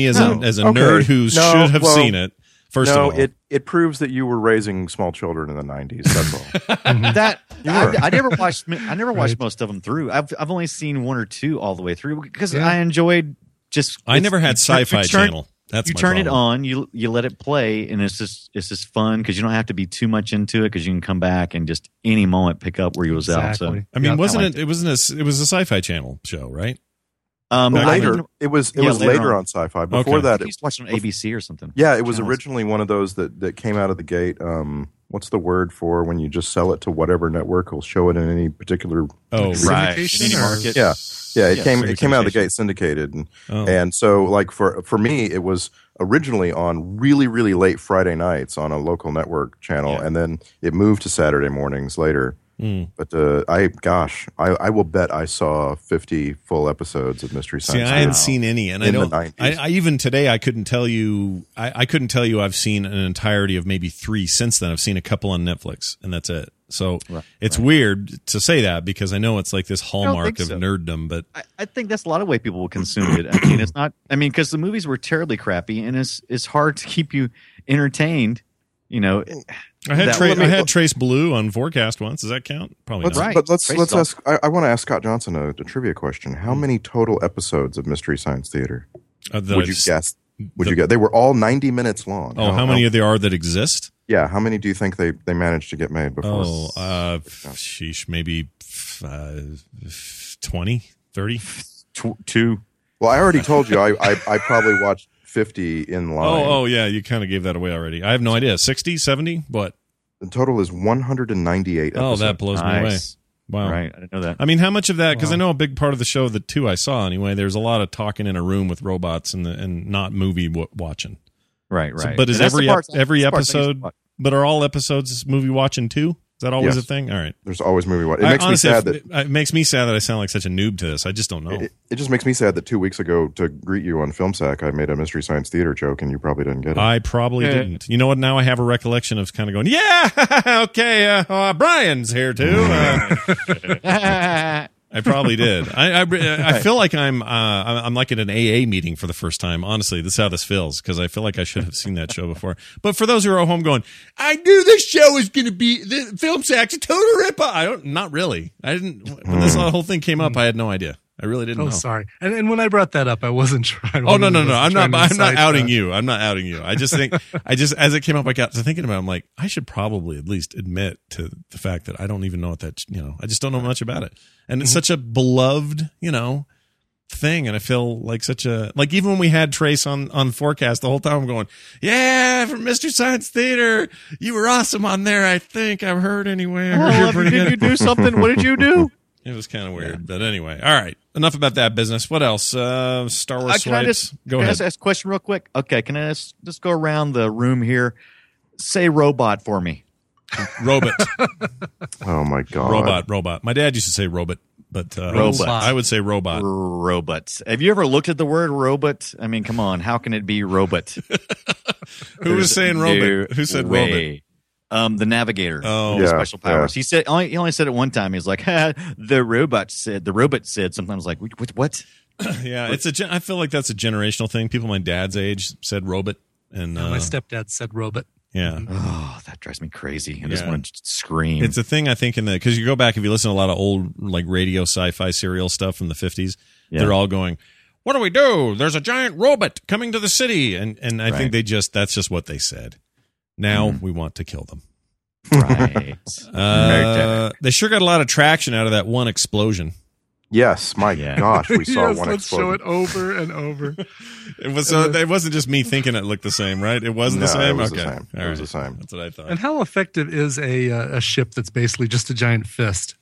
nerd who should have seen it. First of all, it proves that you were raising small children in the 90s. That's all. I never watched most of them through. I've only seen one or two all the way through because I enjoyed just. I never had Sci-Fi Channel. That's you my turn problem. it on, you let it play, and it's just fun because you don't have to be too much into it because you can come back and just any moment pick up where you was out. So I mean, it was a Sci-Fi Channel show, right? Later, it was later on Sci-Fi. Before that, it was watching on ABC or something. Yeah, it was originally one of those that came out of the gate. What's the word for when you just sell it to whatever network will show it in any particular? Oh, right. Syndication market. Yeah. It came out of the gate syndicated, and so like for me, it was originally on really really late Friday nights on a local network channel, and then it moved to Saturday mornings later. But I will bet I saw 50 full episodes of Mystery Science. See, I hadn't seen any, and I don't. The 90s. I even today I couldn't tell you. I couldn't tell you I've seen an entirety of maybe 3 since then. I've seen a couple on Netflix, and that's it. So it's weird to say that because I know it's like this hallmark of nerddom, but I think that's a lot of way people will consume it. I mean, it's not. I mean, because the movies were terribly crappy, and it's hard to keep you entertained. I had Trace Blue on Forecast once. Does that count? Probably not. But let's ask. I want to ask Scott Johnson a trivia question. How many total episodes of Mystery Science Theater would you guess? They were all 90 minutes long. Oh, how many there are that exist? Yeah, how many do you think they managed to get made before? Sheesh, maybe 20, 30? 2. Well, I already told you I probably watched 50 in line. Oh, yeah, you kind of gave that away already. I have no idea. 60, 70? What? The total is 198 episodes. Oh, that blows me away. Wow. Right, I didn't know that. I mean, how much of that, because I know a big part of the show, the 2 I saw anyway, there's a lot of talking in a room with robots and not movie watching. Right. So, but is every episode, but are all episodes movie watching too? Is that always a thing? All right. There's always movie watching. It makes me sad that I sound like such a noob to this. I just don't know. It just makes me sad that 2 weeks ago to greet you on Film Sack, I made a Mystery Science Theater joke and you probably didn't get it. I probably didn't. You know what? Now I have a recollection of kind of going, yeah, okay, Brian's here too. I probably did. I feel like I'm like at an AA meeting for the first time. Honestly, this is how this feels because I feel like I should have seen that show before. But for those who are at home going, I knew this show was going to be the Film Sack's a total rip-off. Not really. I didn't. When this whole thing came up, I had no idea. I really didn't know. Oh, sorry. And when I brought that up, I wasn't trying. Oh, no. I'm not outing you. I'm not outing you. I just think, as it came up, I got to thinking about it. I'm like, I should probably at least admit to the fact that I don't even know what that, I just don't know much about it. And it's such a beloved, thing, and I feel like such a like even when we had Trace on forecast the whole time I'm going, yeah, from Mystery Science Theater, you were awesome on there. I think I've heard anyway. I heard you're pretty Did good. you do something? What did you do? It was kind of weird, but anyway. All right, enough about that business. What else? Star Wars Can I swipes. Go can I ahead. just ask a question real quick? Okay, can I just go around the room here? Say robot for me. Robot, Oh my god. robot. My dad used to say robot, but Robot. I would say robot. Robots. Have you ever looked at the word robot? I mean, come on. How can it be robot? Who was saying robot? Who said robot? way. The navigator. Oh, with Yeah, special powers. yeah. He only said it one time. He's like, the robot said. Sometimes like, what? yeah. I feel like that's a generational thing. People my dad's age said robot, and My stepdad said robot. yeah. Oh, that drives me crazy. I just Yeah. want to scream. It's a thing I think because you go back if you listen to a lot of old like radio sci-fi serial stuff from the 50s, they're all going, "What do we do? There's a giant robot coming to the city," and I think that's just what they said. Now we want to kill them. right. They sure got a lot of traction out of that one explosion. Yes, my Yeah. gosh, we saw Yes, one let's show explosion. it over and over. It was it wasn't just me thinking it looked the same, right? It wasn't the No, same. it was the Okay, same. It All was right. the same. That's what I thought. And how effective is a ship that's basically just a giant fist?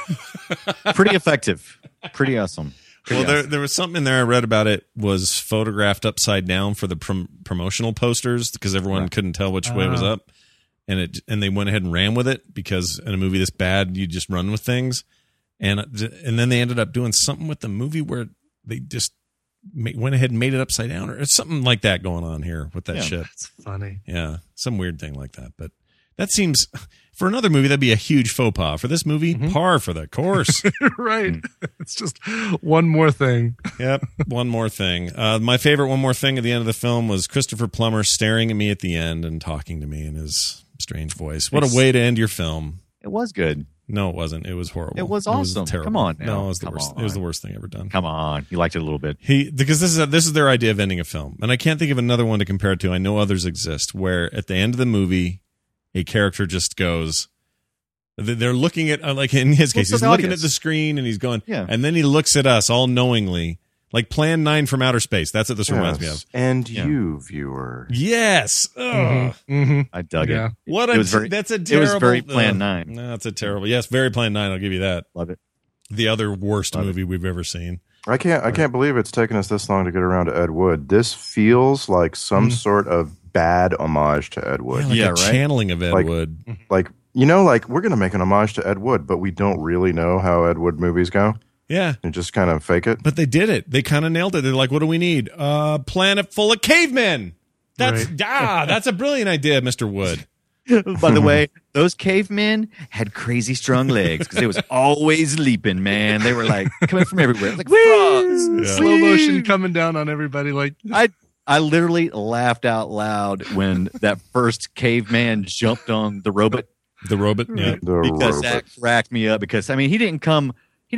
Pretty effective. Pretty awesome. Well, there was something in there I read about it was photographed upside down for the promotional posters because everyone couldn't tell which way it was up, and they went ahead and ran with it because in a movie this bad you just run with things, and then they ended up doing something with the movie where they just went ahead and made it upside down or something like that going on here with that ship. That's funny. Yeah, some weird thing like that, but. That seems, for another movie, that'd be a huge faux pas. For this movie, par for the course. Right. It's just one more thing. Yep. One more thing. My favorite one more thing at the end of the film was Christopher Plummer staring at me at the end and talking to me in his strange voice. What a way to end your film. It was good. No, it wasn't. It was horrible. It was awesome. terrible. Come on now. No, it was the Come worst. on. It was the worst thing ever done. Come on. You liked it a little bit. Because this is their idea of ending a film, and I can't think of another one to compare it to. I know others exist where at the end of the movie, a character just goes. They're looking at like in his case, Looks at he's the looking audience. at the screen and he's going, Yeah. and then he looks at us all knowingly, like Plan 9 from Outer Space. That's what this reminds me of. Yes. And Yeah. you, viewer. Yes. Ugh. Mm-hmm. I dug Yeah. it. What It a was very- that's a it terrible. was very Plan 9. No, that's a terrible. Yes, very Plan 9. I'll give you that. Love it. The other worst movie we've ever seen. I can't believe it's taken us this long to get around to Ed Wood. This feels like some sort of bad homage to Ed Wood. Like Yeah, a right? channeling of Ed Like- Wood. Like, like we're going to make an homage to Ed Wood, but we don't really know how Ed Wood movies go. Yeah. And just kind of fake it. But they did it. They kind of nailed it. They're like, what do we need? A planet full of cavemen. That's a brilliant idea, Mr. Wood. By the way, those cavemen had crazy strong legs because they was always leaping, man. They were like coming from everywhere. Like frogs. Slow motion coming down on everybody. Like, I literally laughed out loud when that first caveman jumped on the robot The robot. Yeah. The because that robots. cracked me up because I mean he didn't come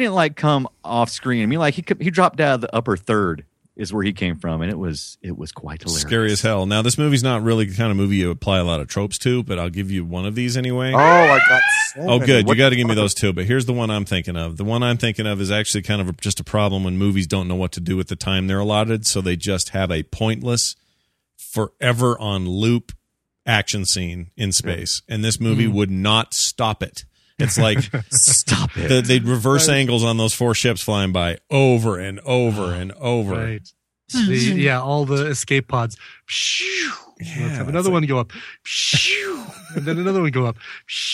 off screen. I mean like he dropped out of the upper third is where he came from and it was quite hilarious. Scary as hell. Now, this movie's not really the kind of movie you apply a lot of tropes to, but I'll give you one of these anyway. Oh, I got so Oh, many. good. You What- got to give me those two. But here's the one I'm thinking of. The one I'm thinking of is actually kind of just a problem when movies don't know what to do with the time they're allotted, so they just have a pointless, forever on loop action scene in space. And this movie would not stop it. It's like Stop it. they'd reverse angles on those 4 ships flying by over and over and over. right. All the escape pods. Let's have another one go up. And then another one go up.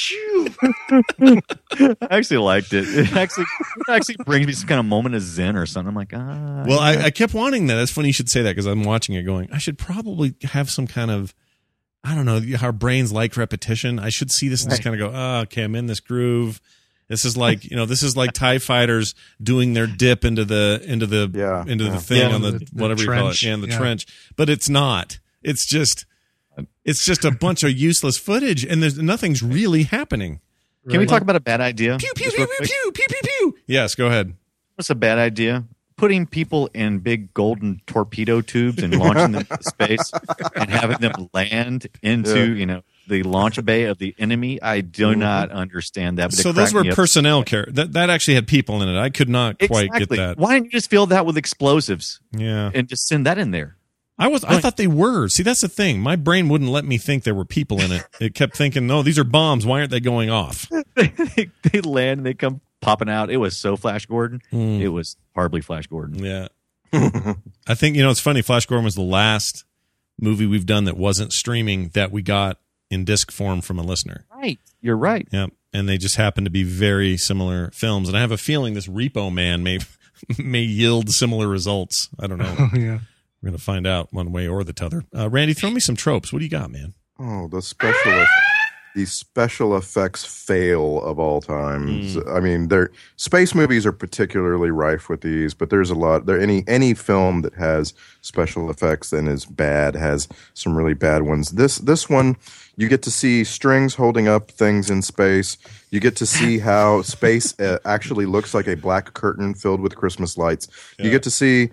I actually liked it. It actually brings me some kind of moment of zen or something. I'm like, Well, I kept wanting that. That's funny you should say that because I'm watching it going, I should probably have some kind of, I don't know, how our brains like repetition. I should see this and just kind of go, oh, okay, I'm in this groove. This is like, this is like TIE fighters doing their dip into the thing on the whatever you call it, trench. and the Yeah. trench. But it's not. It's just a bunch of useless footage, and nothing's really happening. Can we talk about a bad idea? Pew pew Just pew real pew quick? pew pew pew pew. Yes, go ahead. What's a bad idea? Putting people in big golden torpedo tubes and launching them into space and having them land into, the launch bay of the enemy. I do not understand that. But So those were personnel that actually had people in it. I could not quite get that. Why didn't you just fill that with explosives? Yeah. And just send that in there. I thought they were. See, that's the thing. My brain wouldn't let me think there were people in it. It kept thinking, no, these are bombs. Why aren't they going off? They land and they come popping out. It was so Flash Gordon. It was horribly Flash Gordon. Yeah. I think, it's funny. Flash Gordon was the last movie we've done that wasn't streaming that we got in disc form from a listener. Right. You're right. Yeah. And they just happen to be very similar films. And I have a feeling this Repo Man may yield similar results. I don't know. Oh, yeah. We're going to find out one way or the t'other. Randy, throw me some tropes. What do you got, man? Oh, the special effects fail of all times. I mean, space movies are particularly rife with these, but there's a lot. Any film that has special effects and is bad has some really bad ones. This one, you get to see strings holding up things in space. You get to see how space actually looks like a black curtain filled with Christmas lights. Yeah. You get to see.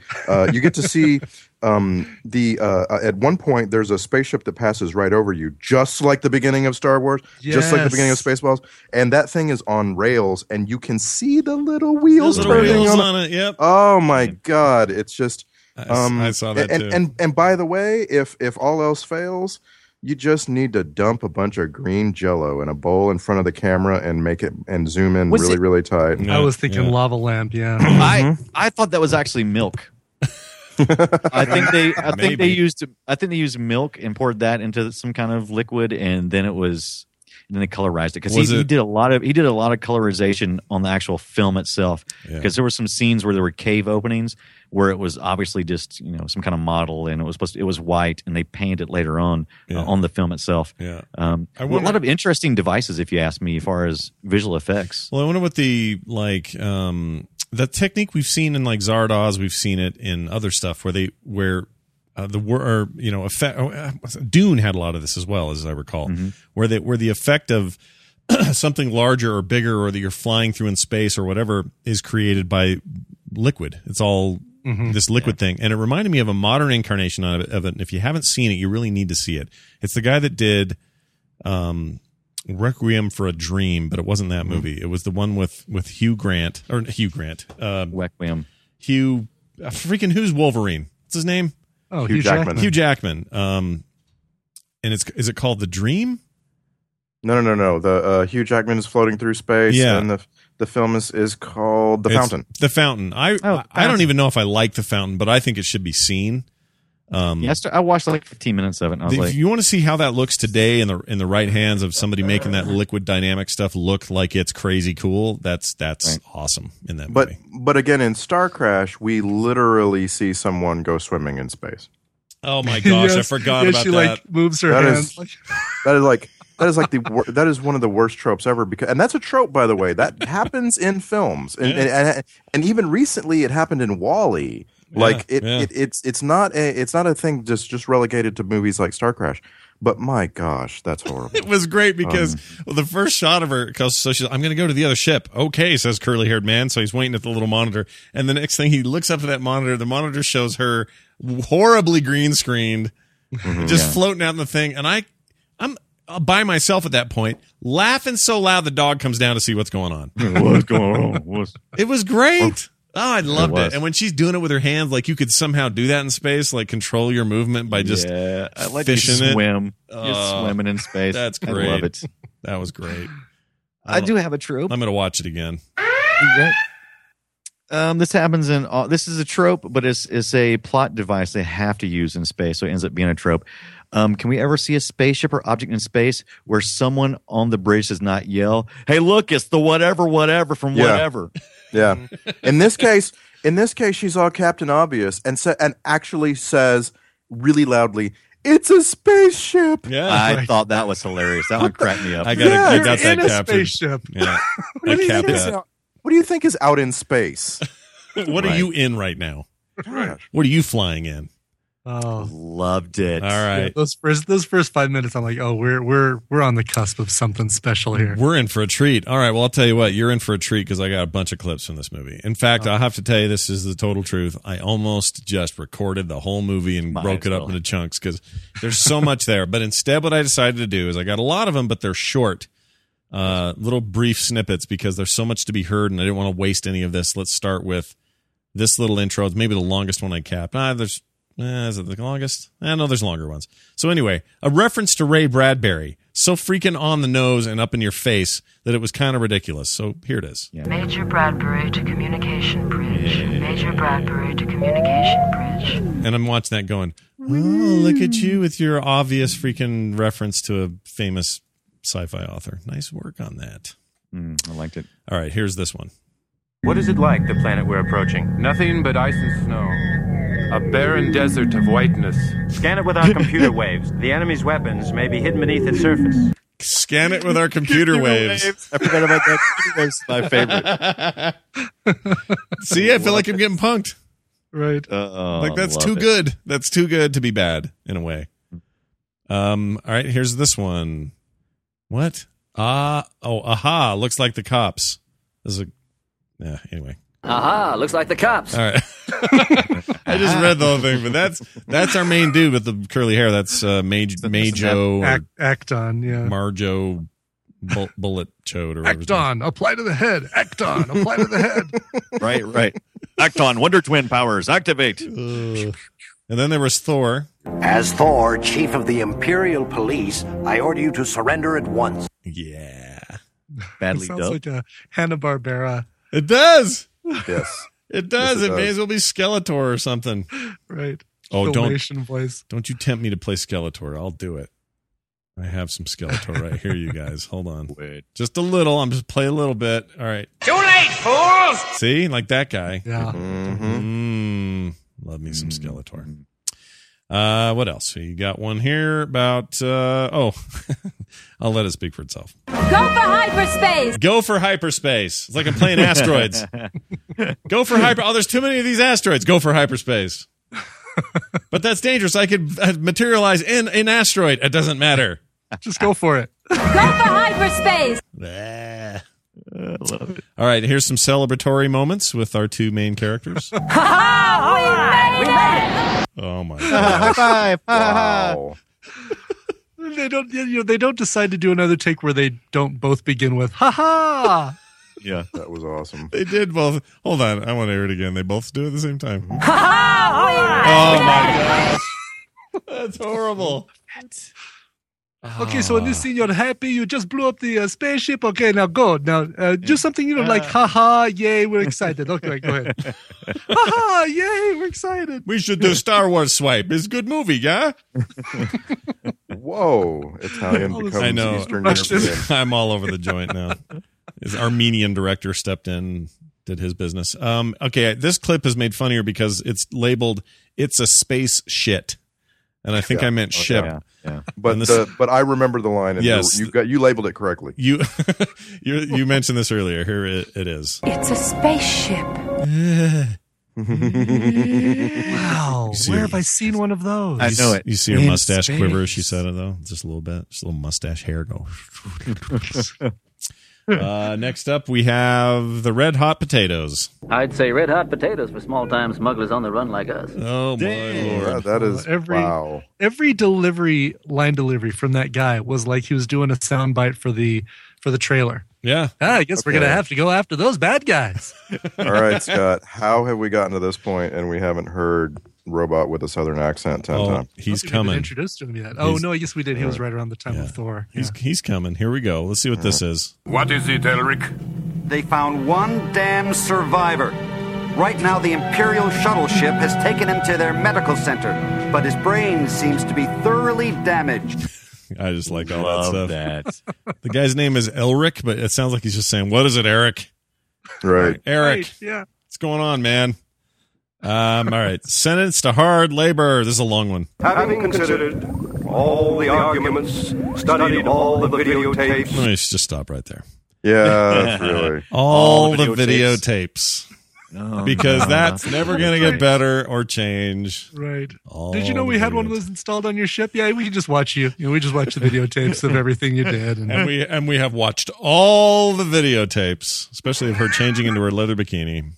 At one point, there's a spaceship that passes right over you, just like the beginning of Star Wars, just like the beginning of Spaceballs, and that thing is on rails, and you can see the little wheels turning on it. Yep. Oh my God! It's just. I saw that too. And by the way, if all else fails, you just need to dump a bunch of green Jello in a bowl in front of the camera and make it and zoom in really tight. I was thinking lava lamp. Yeah. I thought that was actually milk. I think they used milk and poured that into some kind of liquid, and then they colorized it because he did a lot of colorization on the actual film itself, because there were some scenes where there were cave openings where it was obviously just some kind of model, and it was white, and they painted it later on on the film itself. Yeah, a lot of interesting devices, if you ask me, as far as visual effects. Well, I wonder what the the technique we've seen in like Zardoz, we've seen it in other stuff where Dune had a lot of this as well, as I recall, where the effect of something larger or bigger, or that you're flying through in space or whatever, is created by liquid. It's all this liquid thing, and it reminded me of a modern incarnation of it. And if you haven't seen it, you really need to see it. It's the guy that did Requiem for a Dream, but it wasn't that movie. It was the one with Hugh Grant. Requiem. Hugh, who's Wolverine? What's his name? Oh, Hugh Jackman. Hugh Jackman. And is it called The Dream? No. The Hugh Jackman is floating through space, and the film is called The Fountain. The Fountain. I don't even know if I like The Fountain, but I think it should be seen. I watched like 15 minutes of it. And I was if you want to see how that looks today in the right hands of somebody making that liquid dynamic stuff look like it's crazy cool, that's right. Awesome in that movie. But again, in Star Crash, we literally see someone go swimming in space. Oh my gosh, I forgot about she that. Like moves her hands. That is one of the worst tropes ever, and that's a trope, by the way, that happens in films, and even recently it happened in WALL-E. It's not a thing just relegated to movies like Star Crash. But my gosh, that's horrible. It was great because the first shot of her, so she's, I'm going to go to the other ship. Okay, says curly-haired man. So he's waiting at the little monitor. And the next thing, he looks up to that monitor. The monitor shows her horribly green screened, just floating out in the thing. And I'm by myself at that point, laughing so loud the dog comes down to see what's going on. What's going on? It was great. Oh, I loved it. And when she's doing it with her hands, like you could somehow do that in space, like control your movement by just I let fishing you swim. it. You're swimming in space. That's great. I love it. That was great. I do have a trope. I'm going to watch it again. This happens in this is a trope, but it's a plot device they have to use in space, so it ends up being a trope. Can we ever see a spaceship or object in space where someone on the bridge does not yell, "Hey, look, it's the whatever from whatever"? Yeah. In this case, she's all Captain Obvious and actually says really loudly, "It's a spaceship." Yeah, I thought that was hilarious. That one cracked me up. I got that captured. Spaceship. Yeah, I capped that. What do you think is out in space? What are you in right now? Gosh. What are you flying in? Oh, Loved it. All right. yeah, those first 5 minutes, I'm like, oh, we're on the cusp of something special here. We're in for a treat. All right. Well, I'll tell you what. You're in for a treat because I got a bunch of clips from this movie. In fact, I'll have to tell you this is the total truth. I almost just recorded the whole movie and broke it up into chunks because there's so much there. But instead, what I decided to do is I got a lot of them, but they're short, little brief snippets because there's so much to be heard, and I didn't want to waste any of this. Let's start with this little intro. It's maybe the longest one I capped. Is it the longest? No, there's longer ones. So anyway, a reference to Ray Bradbury. So freaking on the nose and up in your face that it was kind of ridiculous. So here it is. Yeah. Major Bradbury to Communication Bridge. Major Bradbury to Communication Bridge. And I'm watching that going, oh, look at you with your obvious freaking reference to a famous sci-fi author. Nice work on that. I liked it. All right, here's this one. What is it like, the planet we're approaching? Nothing but ice and snow. A barren desert of whiteness. Scan it with our computer waves. The enemy's weapons may be hidden beneath its surface. Scan it with our computer waves. I forgot about that. Computer waves is my favorite. See, I feel like I'm getting punked. Right. Like that's too good. That's too good to be bad in a way. All right, here's this one. What? Aha! Looks like the cops. This is anyway. Aha! Looks like the cops. All right. I just read the whole thing, but that's our main dude with the curly hair. That's Majo Acton, yeah. Marjo Bullet Chode or whatever. Acton, apply to the head. Acton, apply to the head. Right. Acton, Wonder Twin powers, activate. And then there was Thor. As Thor, chief of the Imperial Police, I order you to surrender at once. Yeah. Badly Sounds dubbed. like a Hanna-Barbera. It does. Yes. It does. Yes, it may as well be Skeletor or something. Right. Oh, Filmation voice. Don't you tempt me to play Skeletor. I'll do it. I have some Skeletor right here, you guys. Hold on. Wait. Just a little. I'm just play a little bit. All right. Too late, fools! See? Like that guy. Yeah. Love me some Skeletor. What else? So you got one here about I'll let it speak for itself. Go for hyperspace. Go for hyperspace. It's like I'm playing asteroids. Go for hyper. Oh, there's too many of these asteroids. Go for hyperspace. But that's dangerous. I could materialize in an asteroid. It doesn't matter. Just go for it. Go for hyperspace. I love it. All right, here's some celebratory moments with our two main characters. We made it. Oh my High god! five! Wow. They don't decide to do another take where they don't both begin with "ha ha." Yeah, that was awesome. They did both. Hold on, I want to hear it again. They both do it at the same time. Ha ha. Oh my gosh, that's horrible. Okay, so in this scene, you're happy. You just blew up the spaceship. Okay, now go. Now do something, like, haha, yay, we're excited. Okay, go ahead. Haha, yay, we're excited. We should do Star Wars Swipe. It's a good movie, yeah? Whoa, Italian becomes I know. Eastern European. I'm all over the joint now. His Armenian director stepped in, did his business. Okay, this clip is made funnier because it's labeled, it's a space shit. And I think I meant ship. Yeah. But I remember the line, and yes, you labeled it correctly. You mentioned this earlier. Here it is. It's a spaceship. Wow. Where have I seen one of those? I know it. You see her mustache quiver as she said it, though? Just a little bit. Just a little mustache hair go. Next up, we have the Red Hot Potatoes. I'd say red hot potatoes for small-time smugglers on the run like us. Oh, my Lord. That is, wow. Every line delivery from that guy was like he was doing a soundbite for the trailer. Yeah. I guess we're going to have to go after those bad guys. All right, Scott, how have we gotten to this point and we haven't heard Robot with a Southern accent 10 times? He's coming. Introduced to me that. Oh, no, I guess we did. He was right around the time of Thor. Yeah. He's coming. Here we go. Let's see what this is. What is it, Elric? They found one damn survivor. Right now, the Imperial shuttle ship has taken him to their medical center, but his brain seems to be thoroughly damaged. I just like all that stuff. The guy's name is Elric, but it sounds like he's just saying, "What is it, Eric?" Right. Eric. Right, yeah. What's going on, man? All right. Sentenced to hard labor. This is a long one. Having considered all the arguments, studied all the videotapes. Let me just stop right there. Yeah, that's really. all the videotapes. because that's never going to get better or change. Right. Did you know we had one of those installed on your ship? Yeah, we can just watch you. We just watch the videotapes of everything you did. And we have watched all the videotapes, especially of her changing into her leather bikini.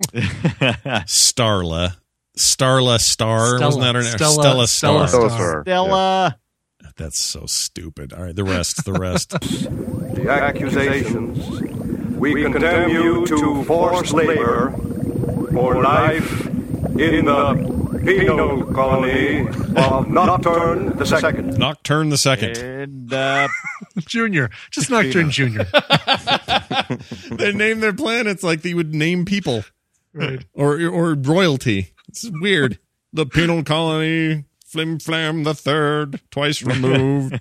Starla Star. Wasn't that her name? Stella Star. Stella. That's so stupid. All right, the rest. The accusations. We condemn you to forced labor for life in the penal colony of Nocturne the Second. Nocturne the Second. And, Junior. Just Nocturne Junior. They name their planets like they would name people. Right. Or royalty. It's weird. The penal colony, Flim Flam the Third, twice removed.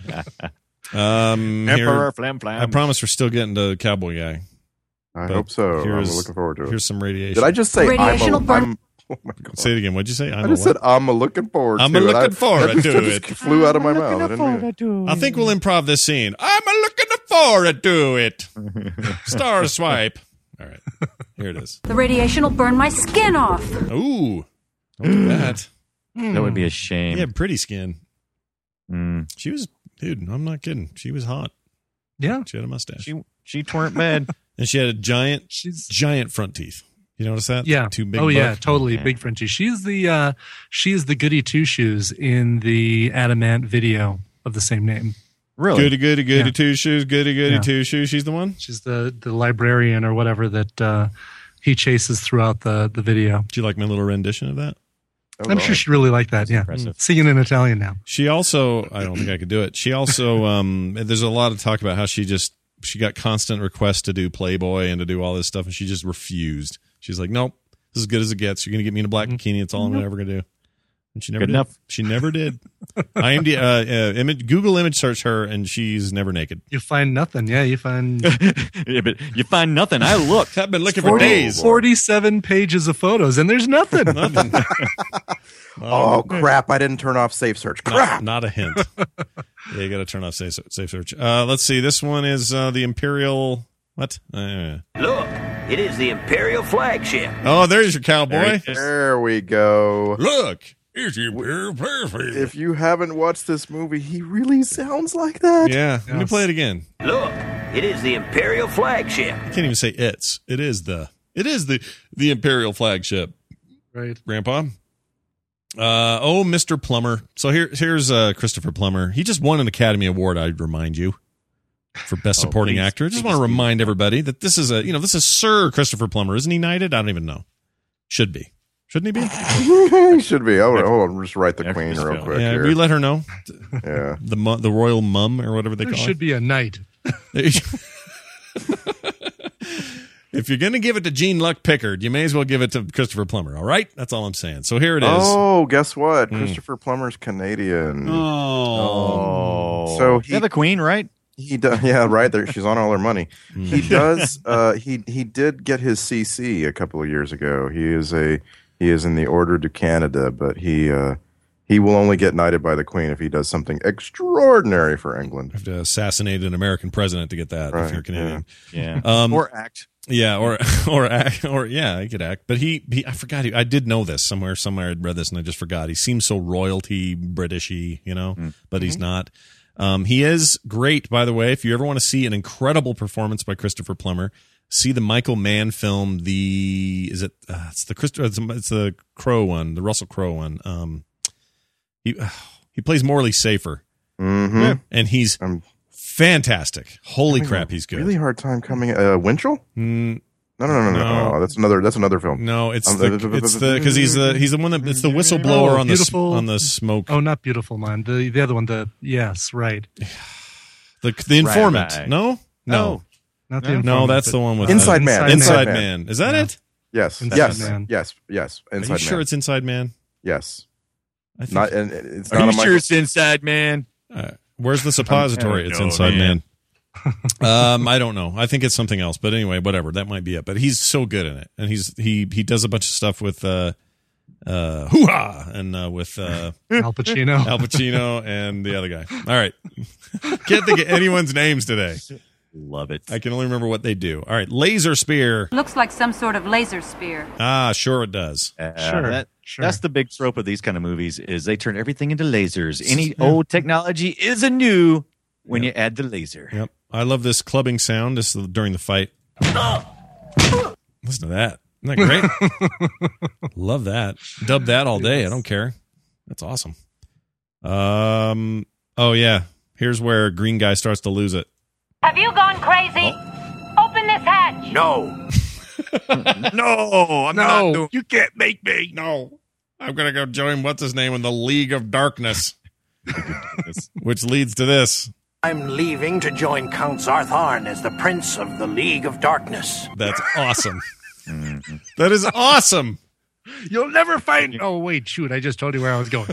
Emperor Flam Flam. I promise we're still getting to Cowboy Guy. I hope so. I'm looking forward to it. Here's some radiation. Did I just say Radiational burn? Oh my God. Say it again. What'd you say? I just said I'm looking forward to it. I'm looking forward to That it. just flew out of my mouth. I didn't mean it. I think we'll improv this scene. I'm looking forward to it. Star swipe. All right. Here it is. The radiation will burn my skin off. Ooh. Don't do that. That would be a shame. He had pretty skin. She was, dude, I'm not kidding. She was hot. Yeah. She had a mustache. She weren't bad. And she had a giant front teeth. You notice that? Yeah. Two big yeah, buck. totally. Big front teeth. She's the goody two shoes in the Adamant video of the same name. Really? Goody two shoes. Goody two shoes. She's the one? She's the librarian or whatever that he chases throughout the video. Do you like my little rendition of that? I'm sure she really liked that. Yeah. Singing in Italian now. She also, I don't think I could do it. She also, there's a lot of talk about how she got constant requests to do Playboy and to do all this stuff, and she just refused. She's like, nope, this is as good as it gets. You're going to get me in a black bikini. That's all I'm ever going to do. And she never did. Enough. She never did. Google image search her, and she's never naked. You find nothing. Yeah, you find... Yeah, but you find nothing. I looked. I've been looking for days. 47 pages of photos, and there's nothing. Nothing. Oh, crap. I didn't turn off Safe Search. Crap. Not a hint. Yeah, you got to turn off Safe Search. Let's see. This one is the Imperial... What? Look, it is the Imperial flagship. Oh, there's your cowboy. There we go. Look, here's the Imperial flagship. If you haven't watched this movie, he really sounds like that. Yeah. Let me play it again. Look, it is the Imperial flagship. I can't even say it's. It is the Imperial flagship. Right. Grandpa. Mr. Plummer. So here's Christopher Plummer. He just won an Academy Award, I'd remind you, for Best Supporting Actor. I just want to remind everybody that this is Sir Christopher Plummer. Isn't he knighted? I don't even know. Should be. Shouldn't he be? He should be. Hold on. Just write the queen real quick. Yeah, here. we let her know. Yeah. The royal mum or whatever they There call should it. be a knight. If you're going to give it to Gene Luck Pickard, you may as well give it to Christopher Plummer, all right? That's all I'm saying. So here it is. Oh, guess what? Christopher Plummer's Canadian. Oh. So the queen, right? He does. Yeah, right there. She's on all her money. He does. He did get his CC a couple of years ago. He is in the Order du Canada, but he will only get knighted by the Queen if he does something extraordinary for England. You have to assassinate an American president to get that if you're Canadian. Yeah. Or act. Yeah, or act, or yeah, he could act. But he I forgot. I did know this somewhere. I'd read this and I just forgot. He seems so royalty Britishy, but he's not. He is great, by the way. If you ever want to see an incredible performance by Christopher Plummer, see the Michael Mann film. It's the Crowe one, the Russell Crowe one. He plays Morley Safer, and he's fantastic. Holy crap, he's good. Really hard time coming. Winchell? No. That's another film. No, it's because he's the one that it's the whistleblower on the smoke. Oh, not Beautiful Mind. The other one. Yes, right. The informant. Right. No. Not the informant. No, that's the one with Inside Man. Inside Man. Is that it? Yes. Inside Man. Yes. Are you sure it's Inside Man? Yes. It's not. not. It's Are not. you sure it's Inside Man? Where's the suppository? It's Inside Man. I don't know. I think it's something else. But anyway, whatever. That might be it. But he's so good in it, and he does a bunch of stuff with Hoo-Ha and with Al Pacino. Al Pacino and the other guy. All right, can't think of anyone's names today. Love it. I can only remember what they do. All right, laser spear. Looks like some sort of laser spear. Ah, sure it does. Sure. That's the big trope of these kind of movies is they turn everything into lasers. Any old technology is a new when you add the laser. Yep. I love this clubbing sound during the fight. Listen to that. Isn't that great? Love that. Dub that all day. I don't care. That's awesome. Oh, yeah. Here's where green guy starts to lose it. Have you gone crazy? Open this hatch. No. No, I'm not doing. You can't make me. No. I'm going to go join what's his name in the League of Darkness. Which leads to this. I'm leaving to join Count Zartharn as the Prince of the League of Darkness. That's awesome. That is awesome. You'll never find. Oh, wait, shoot. I just told you where I was going.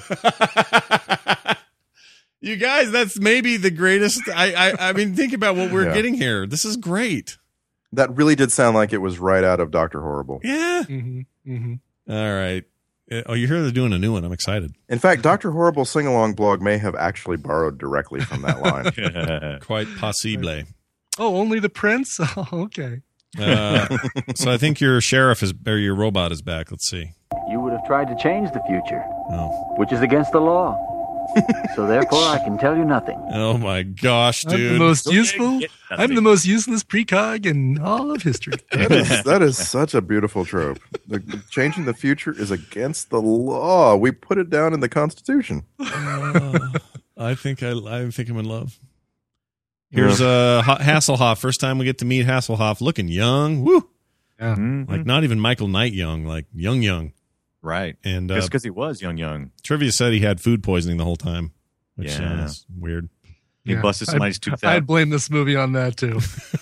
You guys, that's maybe the greatest. I mean, think about what we're getting here. This is great. That really did sound like it was right out of Dr. Horrible. Yeah. All right. Oh, you hear they're doing a new one. I'm excited. In fact, Dr. Horrible sing-along blog may have actually borrowed directly from that line. Quite possible. Oh, only the prince? Oh, okay. So I think your sheriff or your robot is back. Let's see. You would have tried to change the future, Oh. which is against the law. So therefore, I can tell you nothing. Oh my gosh, dude! I'm the most useful. I'm the most useless precog in all of history. That is such a beautiful trope. Changing the future is against the law. We put it down in the Constitution. I think I'm in love. Here's Hasselhoff. First time we get to meet Hasselhoff, looking young. Woo! Yeah. Like not even Michael Knight young, like young. Right. And just because he was young. Trivia said he had food poisoning the whole time, which is weird. He busted somebody's tooth out. I'd blame this movie on that too.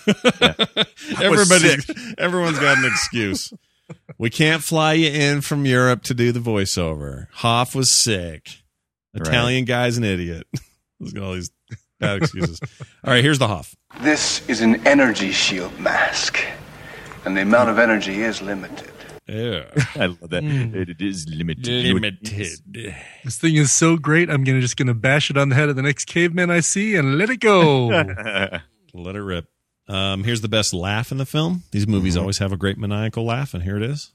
Everyone's got an excuse. We can't fly you in from Europe to do the voiceover. Hoff was sick. Italian guy's an idiot. Let's get all these bad excuses. All right, here's the Hoff. This is an energy shield mask, and the amount of energy is limited. Yeah, I love that. It is limited. This thing is so great. I'm just gonna bash it on the head of the next caveman I see and let it go. Let it rip. Here's the best laugh in the film. These movies always have a great maniacal laugh, and here it is.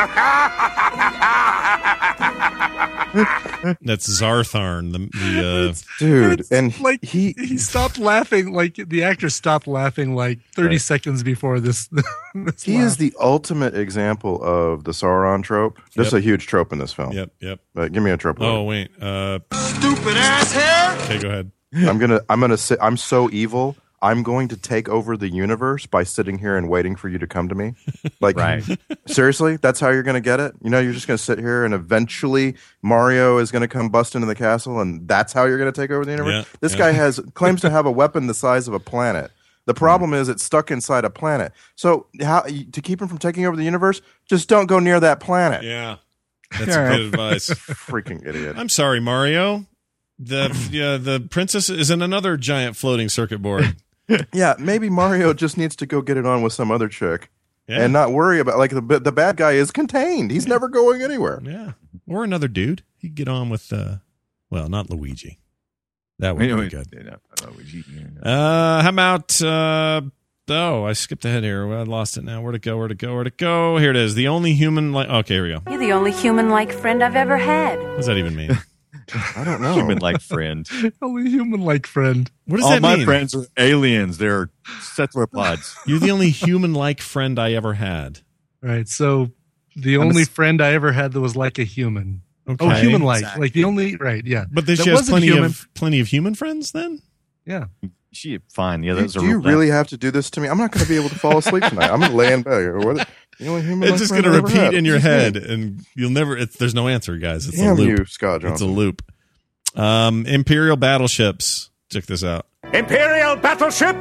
That's Zartharn, the dude, and like he stopped laughing. Like the actor stopped laughing like 30 seconds before this. He is the ultimate example of the Sauron trope. This is a huge trope in this film. Yep. Give me a trope. Oh wait, Stupid ass hair. Okay, go ahead. I'm gonna sit. I'm so evil. I'm going to take over the universe by sitting here and waiting for you to come to me. Like, seriously, that's how you're going to get it? You know, you're just going to sit here and eventually Mario is going to come bust into the castle and that's how you're going to take over the universe? Yeah, this guy claims to have a weapon the size of a planet. The problem is it's stuck inside a planet. So to keep him from taking over the universe, just don't go near that planet. Yeah, that's good advice. Freaking idiot. I'm sorry, Mario. The princess is in another giant floating circuit board. Yeah, maybe Mario just needs to go get it on with some other chick and not worry about, like, the bad guy is contained. He's never going anywhere. Yeah. Or another dude. He'd get on with, well, not Luigi. That would be good. How about, I skipped ahead here. I lost it now. Where'd it go? Here it is. The only human, okay, here we go. You're the only human-like friend I've ever had. What does that even mean? I don't know. Human-like friend. Only human-like friend. What does All that mean? All my friends are aliens. They're cephalopods. You're the only human-like friend I ever had. Right. So the only friend I ever had that was like a human. Okay. Oh, human-like. Exactly. Like the only, right, yeah. But she has plenty of human friends then? Yeah. She fine. Yeah, do you really have to do this to me? I'm not going to be able to fall asleep tonight. I'm going to lay in bed. What? The only human it's just going to repeat in your head, and you'll never. There's no answer, guys. It's Damn a loop. You, Scott Johnson. It's a loop. Imperial battleships. Check this out. Imperial battleship,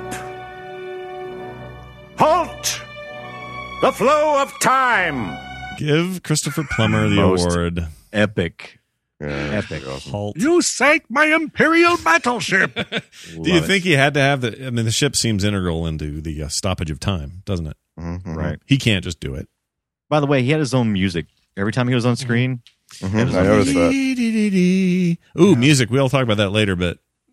halt! The flow of time. Give Christopher Plummer the award. Epic. Epic. Halt. You sank my Imperial battleship. Do you think he had to have the? I mean, the ship seems integral into the stoppage of time, doesn't it? Mm-hmm. Right. He can't just do it. By the way, he had his own music every time he was on screen. Mm-hmm. I noticed that. Ooh, music. We'll talk about that later, but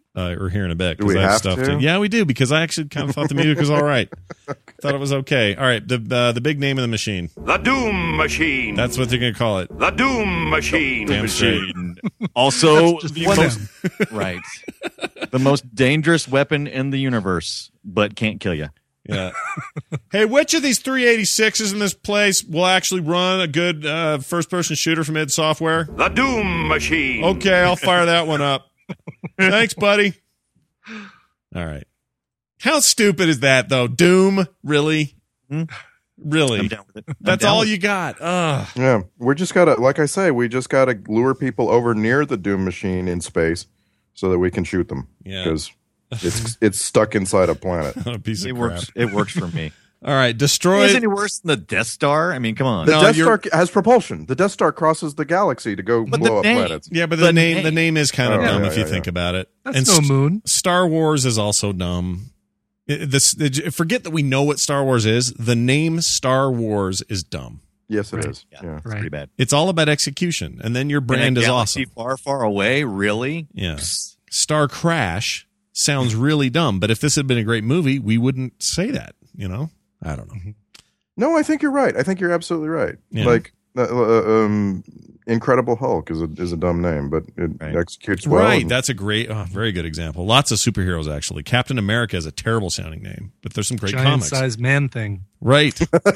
or here in a bit. Do we I have stuff to? Yeah, we do, because I actually kind of thought the music was all right. Thought it was okay. All right, the big name of the machine. The Doom Machine. That's what they're going to call it. The Doom Machine. Damn straight. Also, That's just the one most, right, the most dangerous weapon in the universe, but can't kill you. Yeah. Hey, which of these 386s in this place will actually run a good first-person shooter from id Software? The Doom Machine. Okay, I'll fire that one up. Thanks, buddy. All right. How stupid is that, though? Doom? Really? Really? I'm down with it. That's all you got. Ugh. Yeah, we just gotta, like I say, we just gotta lure people over near the Doom Machine in space so that we can shoot them. Yeah. Because it's stuck inside a planet. A piece of It crap. works. It works for me. All right, destroy. Is it any worse than the Death Star? I mean, come on. The No, Death you're- Star has propulsion. The Death Star crosses the galaxy to go But blow the up name- planets. Yeah, but The the name name. the name is kind of Oh, dumb yeah, if you yeah, think yeah. about it. That's no moon. Star Wars is also dumb. Forget that we know what Star Wars is. The name Star Wars is dumb. Yes, it Right. is. Yeah, Yeah. it's pretty bad. It's all about execution, and then your brand In a is galaxy awesome. far, far away. Really? Yeah. Star Crash sounds really dumb, but if this had been a great movie, we wouldn't say that. You know, I don't know. No, I think you're right. I think you're absolutely right. Yeah. Like, Incredible Hulk is a dumb name, but it executes well. Right, and- that's a great, very good example. Lots of superheroes actually. Captain America is a terrible sounding name, but there's some great Giant comics. sized man thing. Right.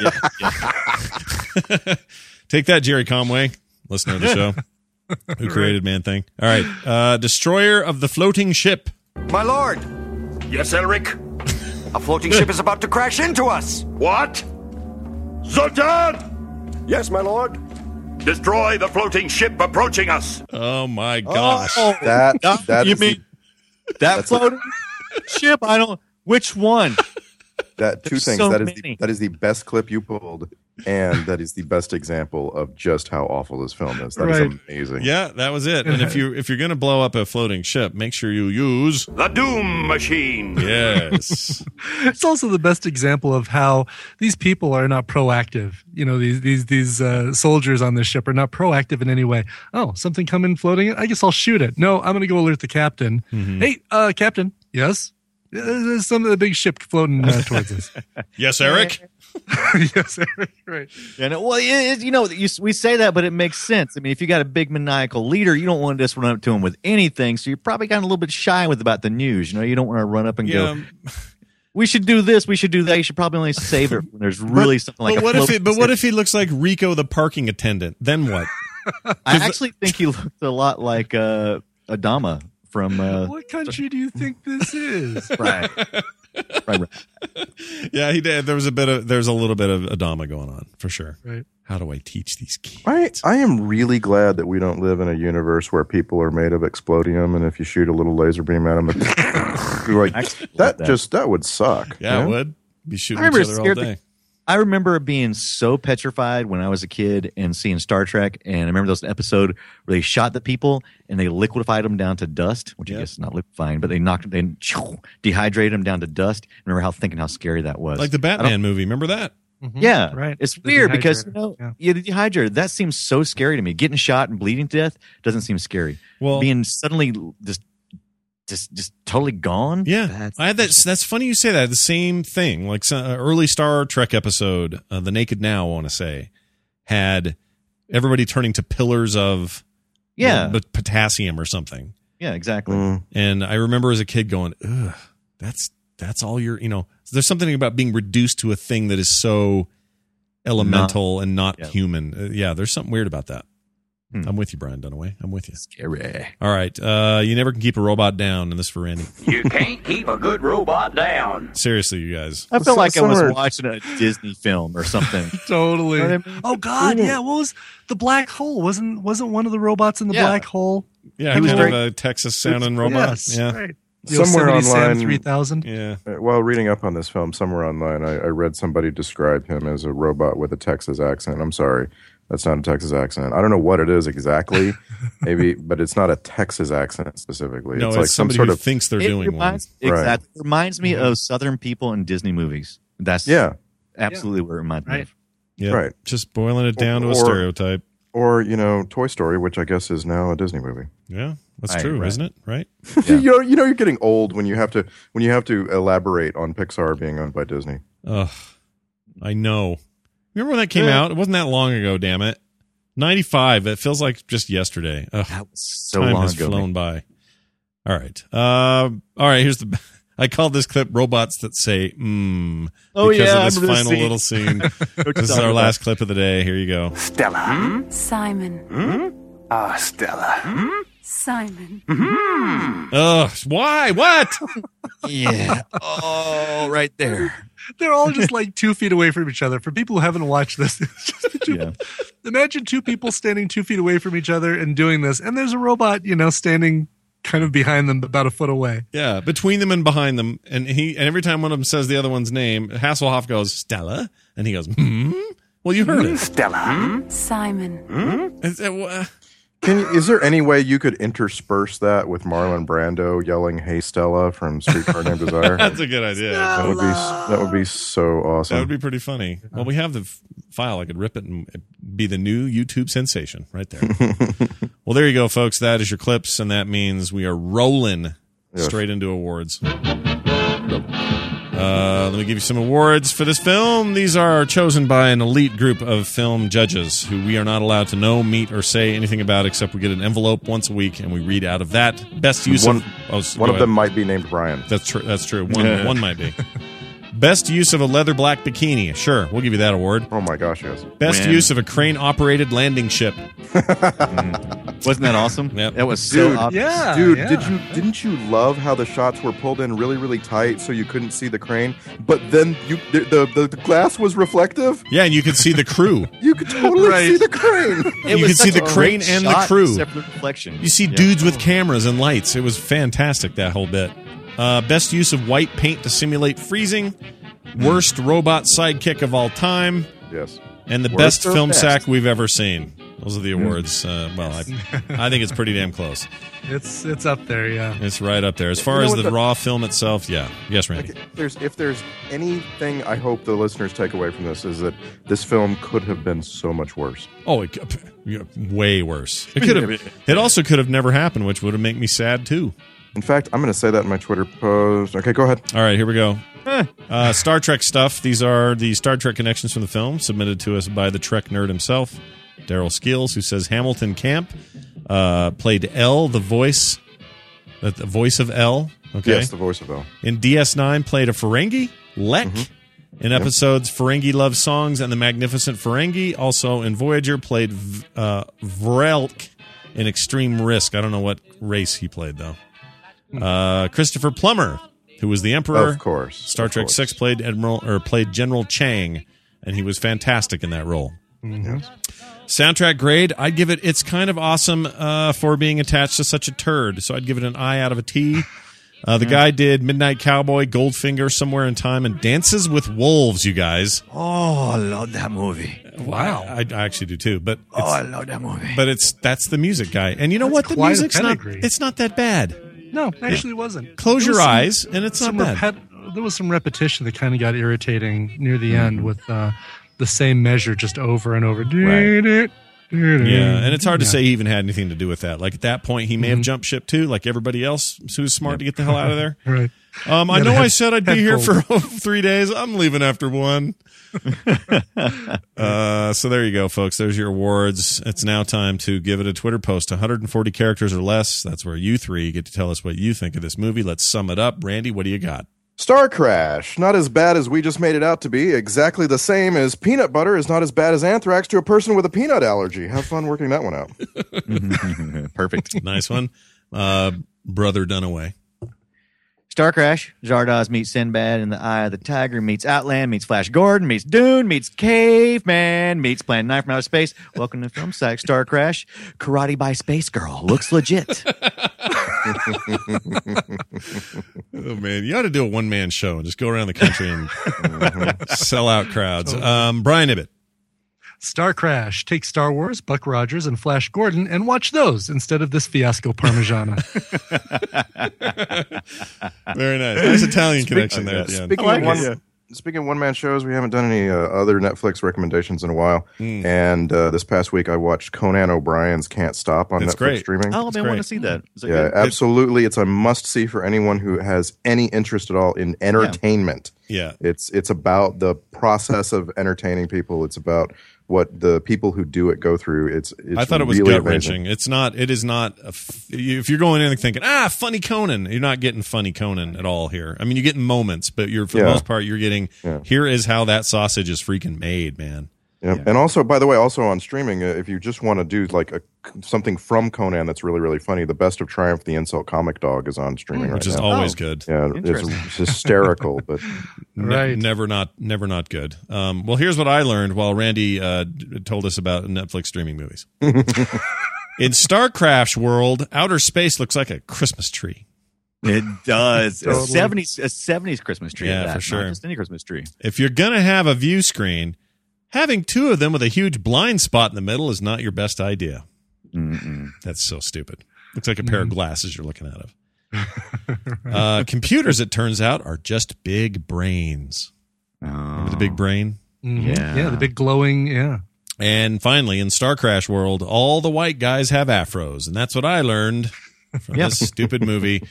Take that, Jerry Conway, listener of the show, who created Man Thing. All right, destroyer of the floating ship. My lord, Yes, Elric? a floating ship is about to crash into us. What? Zoltan! Yes, my lord. Destroy the floating ship approaching us. Oh my gosh! That you is mean that floating ship? I don't. Which one? that two There's things. so That is many. that is the best clip you pulled, and that is the best example of just how awful this film is. That is Right. amazing. Yeah, that was it. And if you're gonna blow up a floating ship, make sure you use The Doom Machine. yes. It's also the best example of how these people are not proactive. You know, these soldiers on this ship are not proactive in any way. Oh, something coming floating. I guess I'll shoot it. No, I'm going to go alert the captain. Hey, Captain. Yes. There's some of the big ship floating towards us. Yes, Eric. Yes, Eric. Right. And we say that, but it makes sense. I mean, if you got a big maniacal leader, you don't want to just run up to him with anything. So you're probably kind of a little bit shy about the news. You know, you don't want to run up and go, we should do this, we should do that. You should probably only save it when there's really something like. But what if he looks like Rico the parking attendant? Then what? I actually think he looked a lot like Adama from. What country do you think this is? Right. Right. Yeah, he did. There's a little bit of Adama going on for sure. Right. How do I teach these kids? I am really glad that we don't live in a universe where people are made of explodium, and if you shoot a little laser beam at them, you're like that would suck. Yeah, you it know? would be shooting I each remember other all scared day. I remember being so petrified when I was a kid and seeing Star Trek. And I remember there was an episode where they shot the people and they liquefied them down to dust, which I guess is not liquefying, but they dehydrated them down to dust. I remember how scary that was. Like the Batman movie. Remember that? Yeah, Right. It's The weird because dehydrator. you dehydrated. That seems so scary to me. Getting shot and bleeding to death doesn't seem scary. Well, being suddenly just totally gone. Yeah, I had that. That's funny you say that. The same thing, like some early Star Trek episode, The Naked Now, I want to say, had everybody turning to pillars of potassium or something. Yeah, exactly. And I remember as a kid going, ugh, that's all you're, there's something about being reduced to a thing that is so elemental and not human. There's something weird about that. I'm with you, Brian Dunaway. I'm with you. Scary. All right. You never can keep a robot down, and this for Randy. You can't keep a good robot down. Seriously, you guys. I feel like I was watching a Disney film or something. Totally. You know what I mean? Oh God, yeah. What was the black hole? Wasn't one of the robots in the black hole? Yeah, he was kind of a Texas sounding robot. Yes, yeah. right. Somewhere Yosemite Sam online, 3000. Yeah. While reading up on this film, somewhere online, I read somebody describe him as a robot with a Texas accent. I'm sorry, that's not a Texas accent. I don't know what it is exactly, maybe, but it's not a Texas accent specifically. No, it's like some somebody sort who of thinks they're doing one. Exactly. Right. It reminds me of Southern people in Disney movies. That's absolutely what it reminds me of. Yeah. Right. Just boiling it down to a Or- stereotype. Or, Toy Story, which I guess is now a Disney movie. Yeah, that's true, isn't it? Right? Yeah. You're getting old when you have to elaborate on Pixar being owned by Disney. Ugh, I know. Remember when that came out? It wasn't that long ago. Damn it, 95. It feels like just yesterday. Ugh, that was so time long has ago. flown by. All right. Here's the. I called this clip "Robots That Say Mmm." Oh, because yeah, of this I remember final this little scene. This is our last clip of the day. Here you go. Stella. Simon. Ah, Stella. Simon. Ugh, why? What? Yeah. Oh, right there. They're all just like 2 feet away from each other. For people who haven't watched this, it's just imagine 2 people standing 2 feet away from each other and doing this, and there's a robot, standing kind of behind them, about a foot away. Yeah, between them and behind them, and every time one of them says the other one's name, Hasselhoff goes Stella, and he goes, Well, you heard it, Stella. Simon. Is there any way you could intersperse that with Marlon Brando yelling "Hey Stella" from Streetcar Named Desire? That's a good idea. That would be so awesome. That would be pretty funny. Well, we have the file. I could rip it and be the new YouTube sensation right there. Well, there you go, folks. That is your clips, and that means we are rolling straight into awards. Let me give you some awards for this film. These are chosen by an elite group of film judges who we are not allowed to know, meet, or say anything about, except we get an envelope once a week and we read out of that. Best use one of them might be named Brian. That's true. That's true. One might be. Best use of a leather black bikini. Sure, we'll give you that award. Oh my gosh, yes. Best use of a crane-operated landing ship. Wasn't that awesome? Yep. That was so obvious. Yeah, Dude, yeah. didn't you love how the shots were pulled in really, really tight so you couldn't see the crane, but then the glass was reflective? Yeah, and you could see the crew. You could totally see the crane. You could see the crane and the crew. Except for the reflection. You see dudes with cameras and lights. It was fantastic, that whole bit. Best use of white paint to simulate freezing. Worst robot sidekick of all time. Yes. And the Worst best or film best? sack we've ever seen. Those are the awards. I think it's pretty damn close. It's up there, yeah. It's right up there. As far as the raw film itself, yeah. Yes, Randy. If there's anything I hope the listeners take away from this is that this film could have been so much worse. Oh, way worse. It could have. It also could have never happened, which would have made me sad too. In fact, I'm going to say that in my Twitter post. Okay, go ahead. All right, here we go. Star Trek stuff. These are the Star Trek connections from the film, submitted to us by the Trek nerd himself, Daryl Skills, who says Hamilton Camp played L, the voice of L. Okay. Yes, the voice of L. In DS9, played a Ferengi, Lek. In episodes Ferengi Love Songs and The Magnificent Ferengi. Also in Voyager, played Vrelk in Extreme Risk. I don't know what race he played, though. Christopher Plummer, who was the Emperor. Of course. Star Trek 6 played General Chang, and he was fantastic in that role. Yes. Soundtrack grade, I'd give it, it's kind of awesome for being attached to such a turd, so I'd give it an I out of a T. The guy did Midnight Cowboy, Goldfinger, Somewhere in Time, and Dances with Wolves, you guys. Oh, I love that movie. Wow. I actually do too. But I love that movie. But that's the music guy. And you know what? The music's it's not that bad. No, actually it wasn't. Close your eyes, and it's not bad. There was some repetition that kind of got irritating near the end with the same measure just over and over. Right. Yeah, and it's hard to say he even had anything to do with that. Like at that point, he may have jumped ship too, like everybody else who's smart to get the hell out of there. Right. I know I said I'd be here for 3 days. I'm leaving after 1. So there you go, folks. There's your awards. It's now time to give it a Twitter post. 140 characters or less. That's where you three get to tell us what you think of this movie. Let's sum it up. Randy, what do you got? Star Crash. Not as bad as we just made it out to be. Exactly the same as peanut butter is not as bad as anthrax to a person with a peanut allergy. Have fun working that one out. Perfect. Nice one. Brother Dunaway. Star Crash. Zardoz meets Sinbad in the Eye of the Tiger, meets Outland, meets Flash Gordon, meets Dune, meets Caveman, meets Plan 9 from Outer Space. Welcome to Film Sack. Star Crash. Karate by Space Girl. Looks legit. Oh, man. You ought to do a one-man show and just go around the country and sell out crowds. Brian Ibbett. Star Crash. Take Star Wars, Buck Rogers, and Flash Gordon and watch those instead of this fiasco Parmigiana. Very nice. Nice Italian connection there at the end. Speaking of one-man shows, we haven't done any other Netflix recommendations in a while. And this past week, I watched Conan O'Brien's Can't Stop on Netflix streaming. Oh, man, I want to see that. Is it Yeah, good? absolutely. It's a must-see for anyone who has any interest at all in entertainment. Yeah. It's about the process of entertaining people. It's about what the people who do it go through. It's I thought it was really gut wrenching. amazing. It's not. It is not. If you're going in thinking, funny Conan, you're not getting funny Conan at all here. I mean, you're getting moments, but for the most part, you're getting. Here is how that sausage is freaking made, man. Yeah. And also, by the way, also on streaming, if you just want to do like something from Conan that's really, really funny, The Best of Triumph, the Insult Comic Dog is on streaming right now. Which is always good. Yeah, it's hysterical, but never not good. Well, here's what I learned while Randy told us about Netflix streaming movies. In StarCraft's world, outer space looks like a Christmas tree. It does. Totally. A 70s Christmas tree. Yeah, of that, for sure. Not just any Christmas tree. If you're going to have a view screen, having two of them with a huge blind spot in the middle is not your best idea. That's so stupid. Looks like a pair of glasses you're looking out of. Computers, it turns out, are just big brains. Remember the big brain? Yeah, the big glowing, yeah. And finally, in StarCraft world, all the white guys have afros, and that's what I learned from this stupid movie.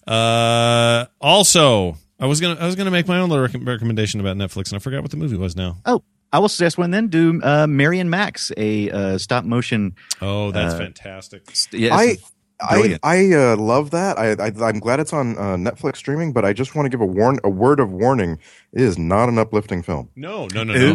Also, I was gonna make my own little recommendation about Netflix, and I forgot what the movie was now. Oh, I will suggest one then. Do Mary and Max, a stop motion. Oh, that's fantastic. I love that. I'm glad it's on Netflix streaming, but I just want to give a word of warning. It is not an uplifting film. No.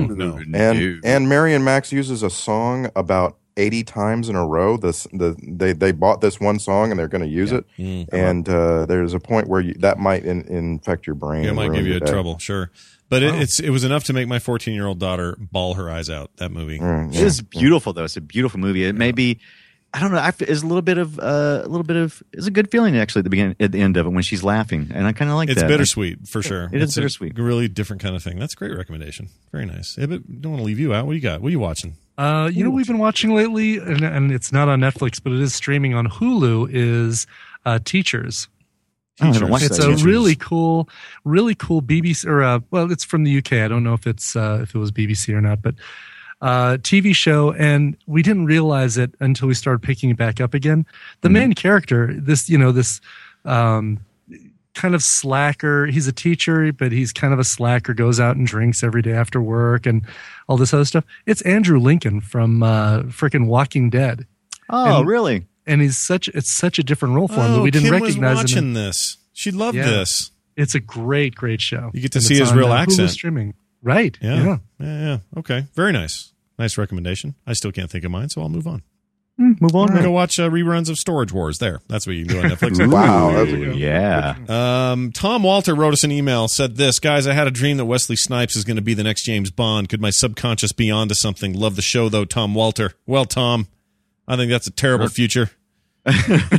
And Mary and Max uses a song about 80 times in a row. They bought this one song and they're going to use it. And there's a point where that might infect your brain. It might give you trouble, sure. But it was enough to make my 14-year-old daughter bawl her eyes out. That movie. It is beautiful, though. It's a beautiful movie. It may be, I don't know. It's a little bit of. It's a good feeling actually at the beginning, at the end of it when she's laughing, and I kind of like that. It's bittersweet for sure. It is bittersweet. A really different kind of thing. That's a great recommendation. Very nice. But don't want to leave you out. What do you got? What are you watching? We've been watching lately, and it's not on Netflix, but it is streaming on Hulu. Is Teachers. It's a really cool BBC, or it's from the UK. I don't know if it was BBC or not, but TV show, and we didn't realize it until we started picking it back up again. The main character, this kind of slacker. He's a teacher, but he's kind of a slacker. Goes out and drinks every day after work, and all this other stuff. It's Andrew Lincoln from frickin' Walking Dead. Oh, really? And it's such a different role for him that we didn't Kim recognize was watching him. this. She loved this. It's a great show. You get to see his real accent. Hulu streaming. Right. Yeah. Okay. Very nice. Nice recommendation. I still can't think of mine, so I'll move on. Move on. Go watch reruns of Storage Wars. There. That's what you can do on Netflix. Wow. That's a good yeah. Tom Walter wrote us an email, said this, guys, I had a dream that Wesley Snipes is going to be the next James Bond. Could my subconscious be onto something? Love the show, though, Tom Walter. Well, Tom, I think that's a terrible future. Your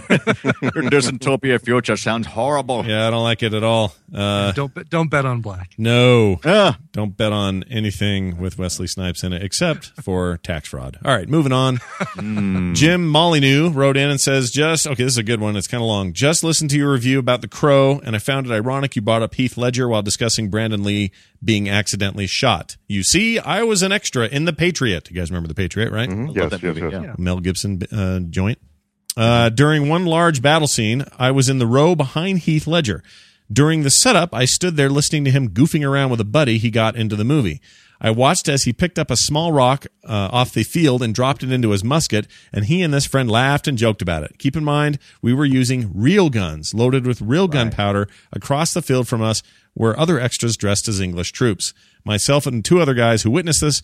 dystopia future sounds horrible. Yeah, I don't like it at all. Don't bet on black. No. Don't bet on anything with Wesley Snipes in it, except for tax fraud. All right, moving on. Jim Molyneux wrote in and says, this is a good one. It's kind of long. Just listened to your review about The Crow, and I found it ironic you brought up Heath Ledger while discussing Brandon Lee being accidentally shot. You see, I was an extra in The Patriot. You guys remember The Patriot, right? Yes. Mel Gibson joint. During one large battle scene, I was in the row behind Heath Ledger. During the setup, I stood there listening to him goofing around with a buddy he got into the movie. I watched as he picked up a small rock off the field and dropped it into his musket, and he and this friend laughed and joked about it. Keep in mind, we were using real guns, loaded with real gunpowder. Across the field from us were other extras dressed as English troops. Myself and two other guys who witnessed this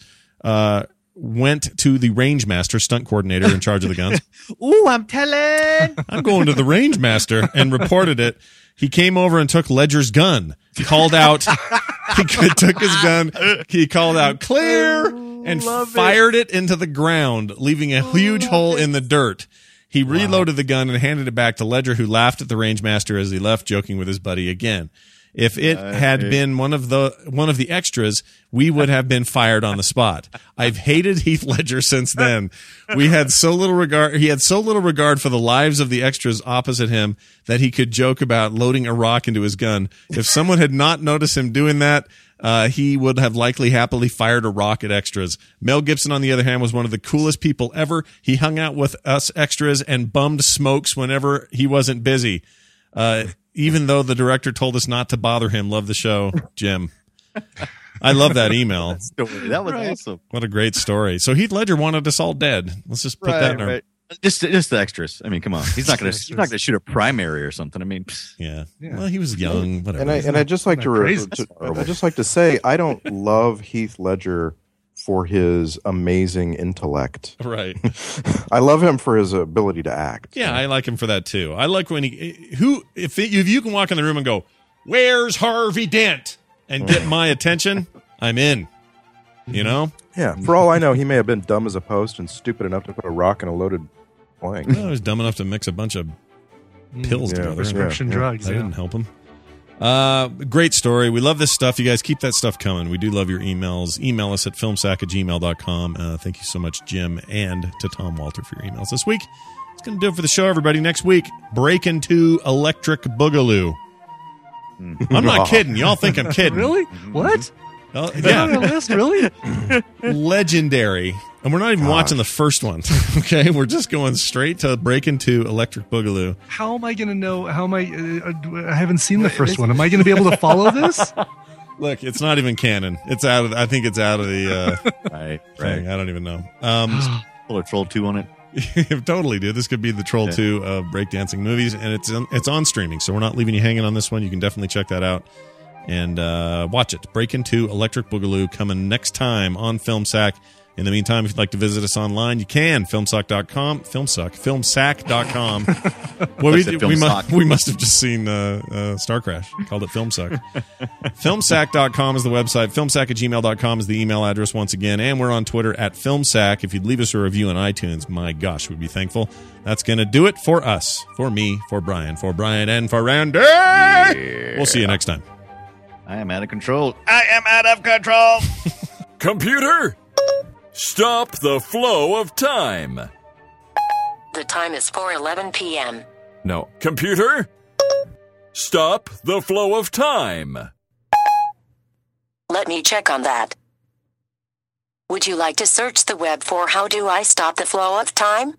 went to the range master, stunt coordinator in charge of the guns. Ooh, I'm telling. I'm going to the range master and reported it. He came over and took Ledger's gun. He called out. He took his gun. He called out clear and fired it into the ground, leaving a huge hole in the dirt. He reloaded the gun and handed it back to Ledger, who laughed at the range master as he left, joking with his buddy again. If it had been one of the extras, we would have been fired on the spot. I've hated Heath Ledger since then. He had so little regard for the lives of the extras opposite him that he could joke about loading a rock into his gun. If someone had not noticed him doing that, he would have likely happily fired a rock at extras. Mel Gibson, on the other hand, was one of the coolest people ever. He hung out with us extras and bummed smokes whenever he wasn't busy. Even though the director told us not to bother him. Love the show, Jim. I love that email. That was awesome. What a great story. So Heath Ledger wanted us all dead. Let's just put that in our... Just the extras. I mean, come on. He's not going to shoot a primary or something. I mean, yeah. Well, he was young. Whatever. And I just like to say I don't love Heath Ledger for his amazing intellect. Right. I love him for his ability to act. Yeah, I like him for that too. I like when if you can walk in the room and go, "Where's Harvey Dent?" and get my attention, I'm in. You know? Yeah. For all I know, he may have been dumb as a post and stupid enough to put a rock in a loaded blank. Well, he was dumb enough to mix a bunch of pills together. Prescription drugs. That didn't help him. Great story. We love this stuff. You guys keep that stuff coming. We do love your emails. Email us at filmsack@gmail.com. Thank you so much, Jim, and to Tom Walter for your emails this week. It's going to do it for the show, everybody. Next week, break into Electric Boogaloo. I'm not kidding. Y'all think I'm kidding. Really? What? Well, yeah. On the list, really? Legendary. And we're not even watching the first one. Okay? We're just going straight to break into Electric Boogaloo. How am I going to know? I haven't seen the first one. Am I going to be able to follow this? Look, it's not even canon. It's out of. I think it's out of the right. Thing. I don't even know. Pull a Troll 2 on it. Totally, dude. This could be the Troll 2 of breakdancing movies, and it's on streaming, so we're not leaving you hanging on this one. You can definitely check that out and watch it. Break into Electric Boogaloo coming next time on FilmSack. In the meantime, if you'd like to visit us online, you can. Filmsack.com. Filmsack.com. Well, we must have just seen Star Crash. Called it Filmsack. Filmsack.com is the website. Filmsack@gmail.com is the email address once again. And we're on Twitter at Filmsack. If you'd leave us a review on iTunes, my gosh, we'd be thankful. That's going to do it for us. For me, for Brian, and for Randy. Yeah. We'll see you next time. I am out of control. Computer, stop the flow of time. The time is 4:11 p.m. No. Computer, stop the flow of time. Let me check on that. Would you like to search the web for how do I stop the flow of time?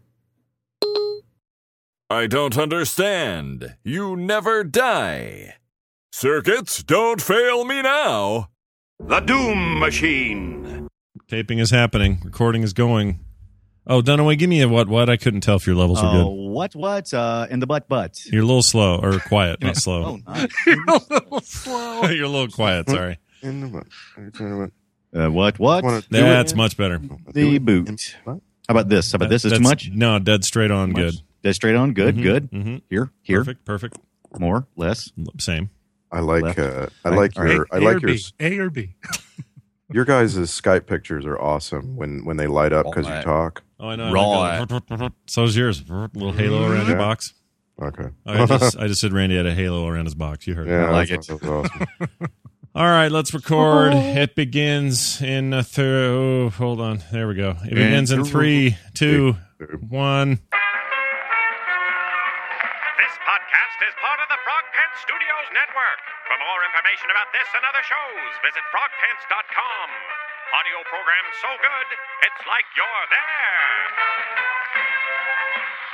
I don't understand. You never die. Circuits, don't fail me now. The Doom Machine. Taping is happening. Recording is going. Oh, Dunaway, give me a what? I couldn't tell if your levels were good. What? In the butt. You're a little slow, or quiet, not slow. Oh, nice. You're a little slow. You're a little quiet, sorry. In the butt. What? That's much better. The boot. How about this? Is too much? No, dead straight on, good. Dead straight on, good, Mm-hmm. good. Mm-hmm. Here. Perfect. More, less. Same. I like A or B. Your guys' Skype pictures are awesome when they light up because you talk. Oh, I know. Raw. So's yours. Little halo around your box. Okay. I just said Randy had a halo around his box. You heard Yeah, it. I like it. That's awesome. All right, let's record. It begins in hold on. There we go. It begins in 3, 2, 1. This podcast is part of the Frog Pants Studios Network. For more information about this and other shows, visit frogpants.com. Audio program so good, it's like you're there.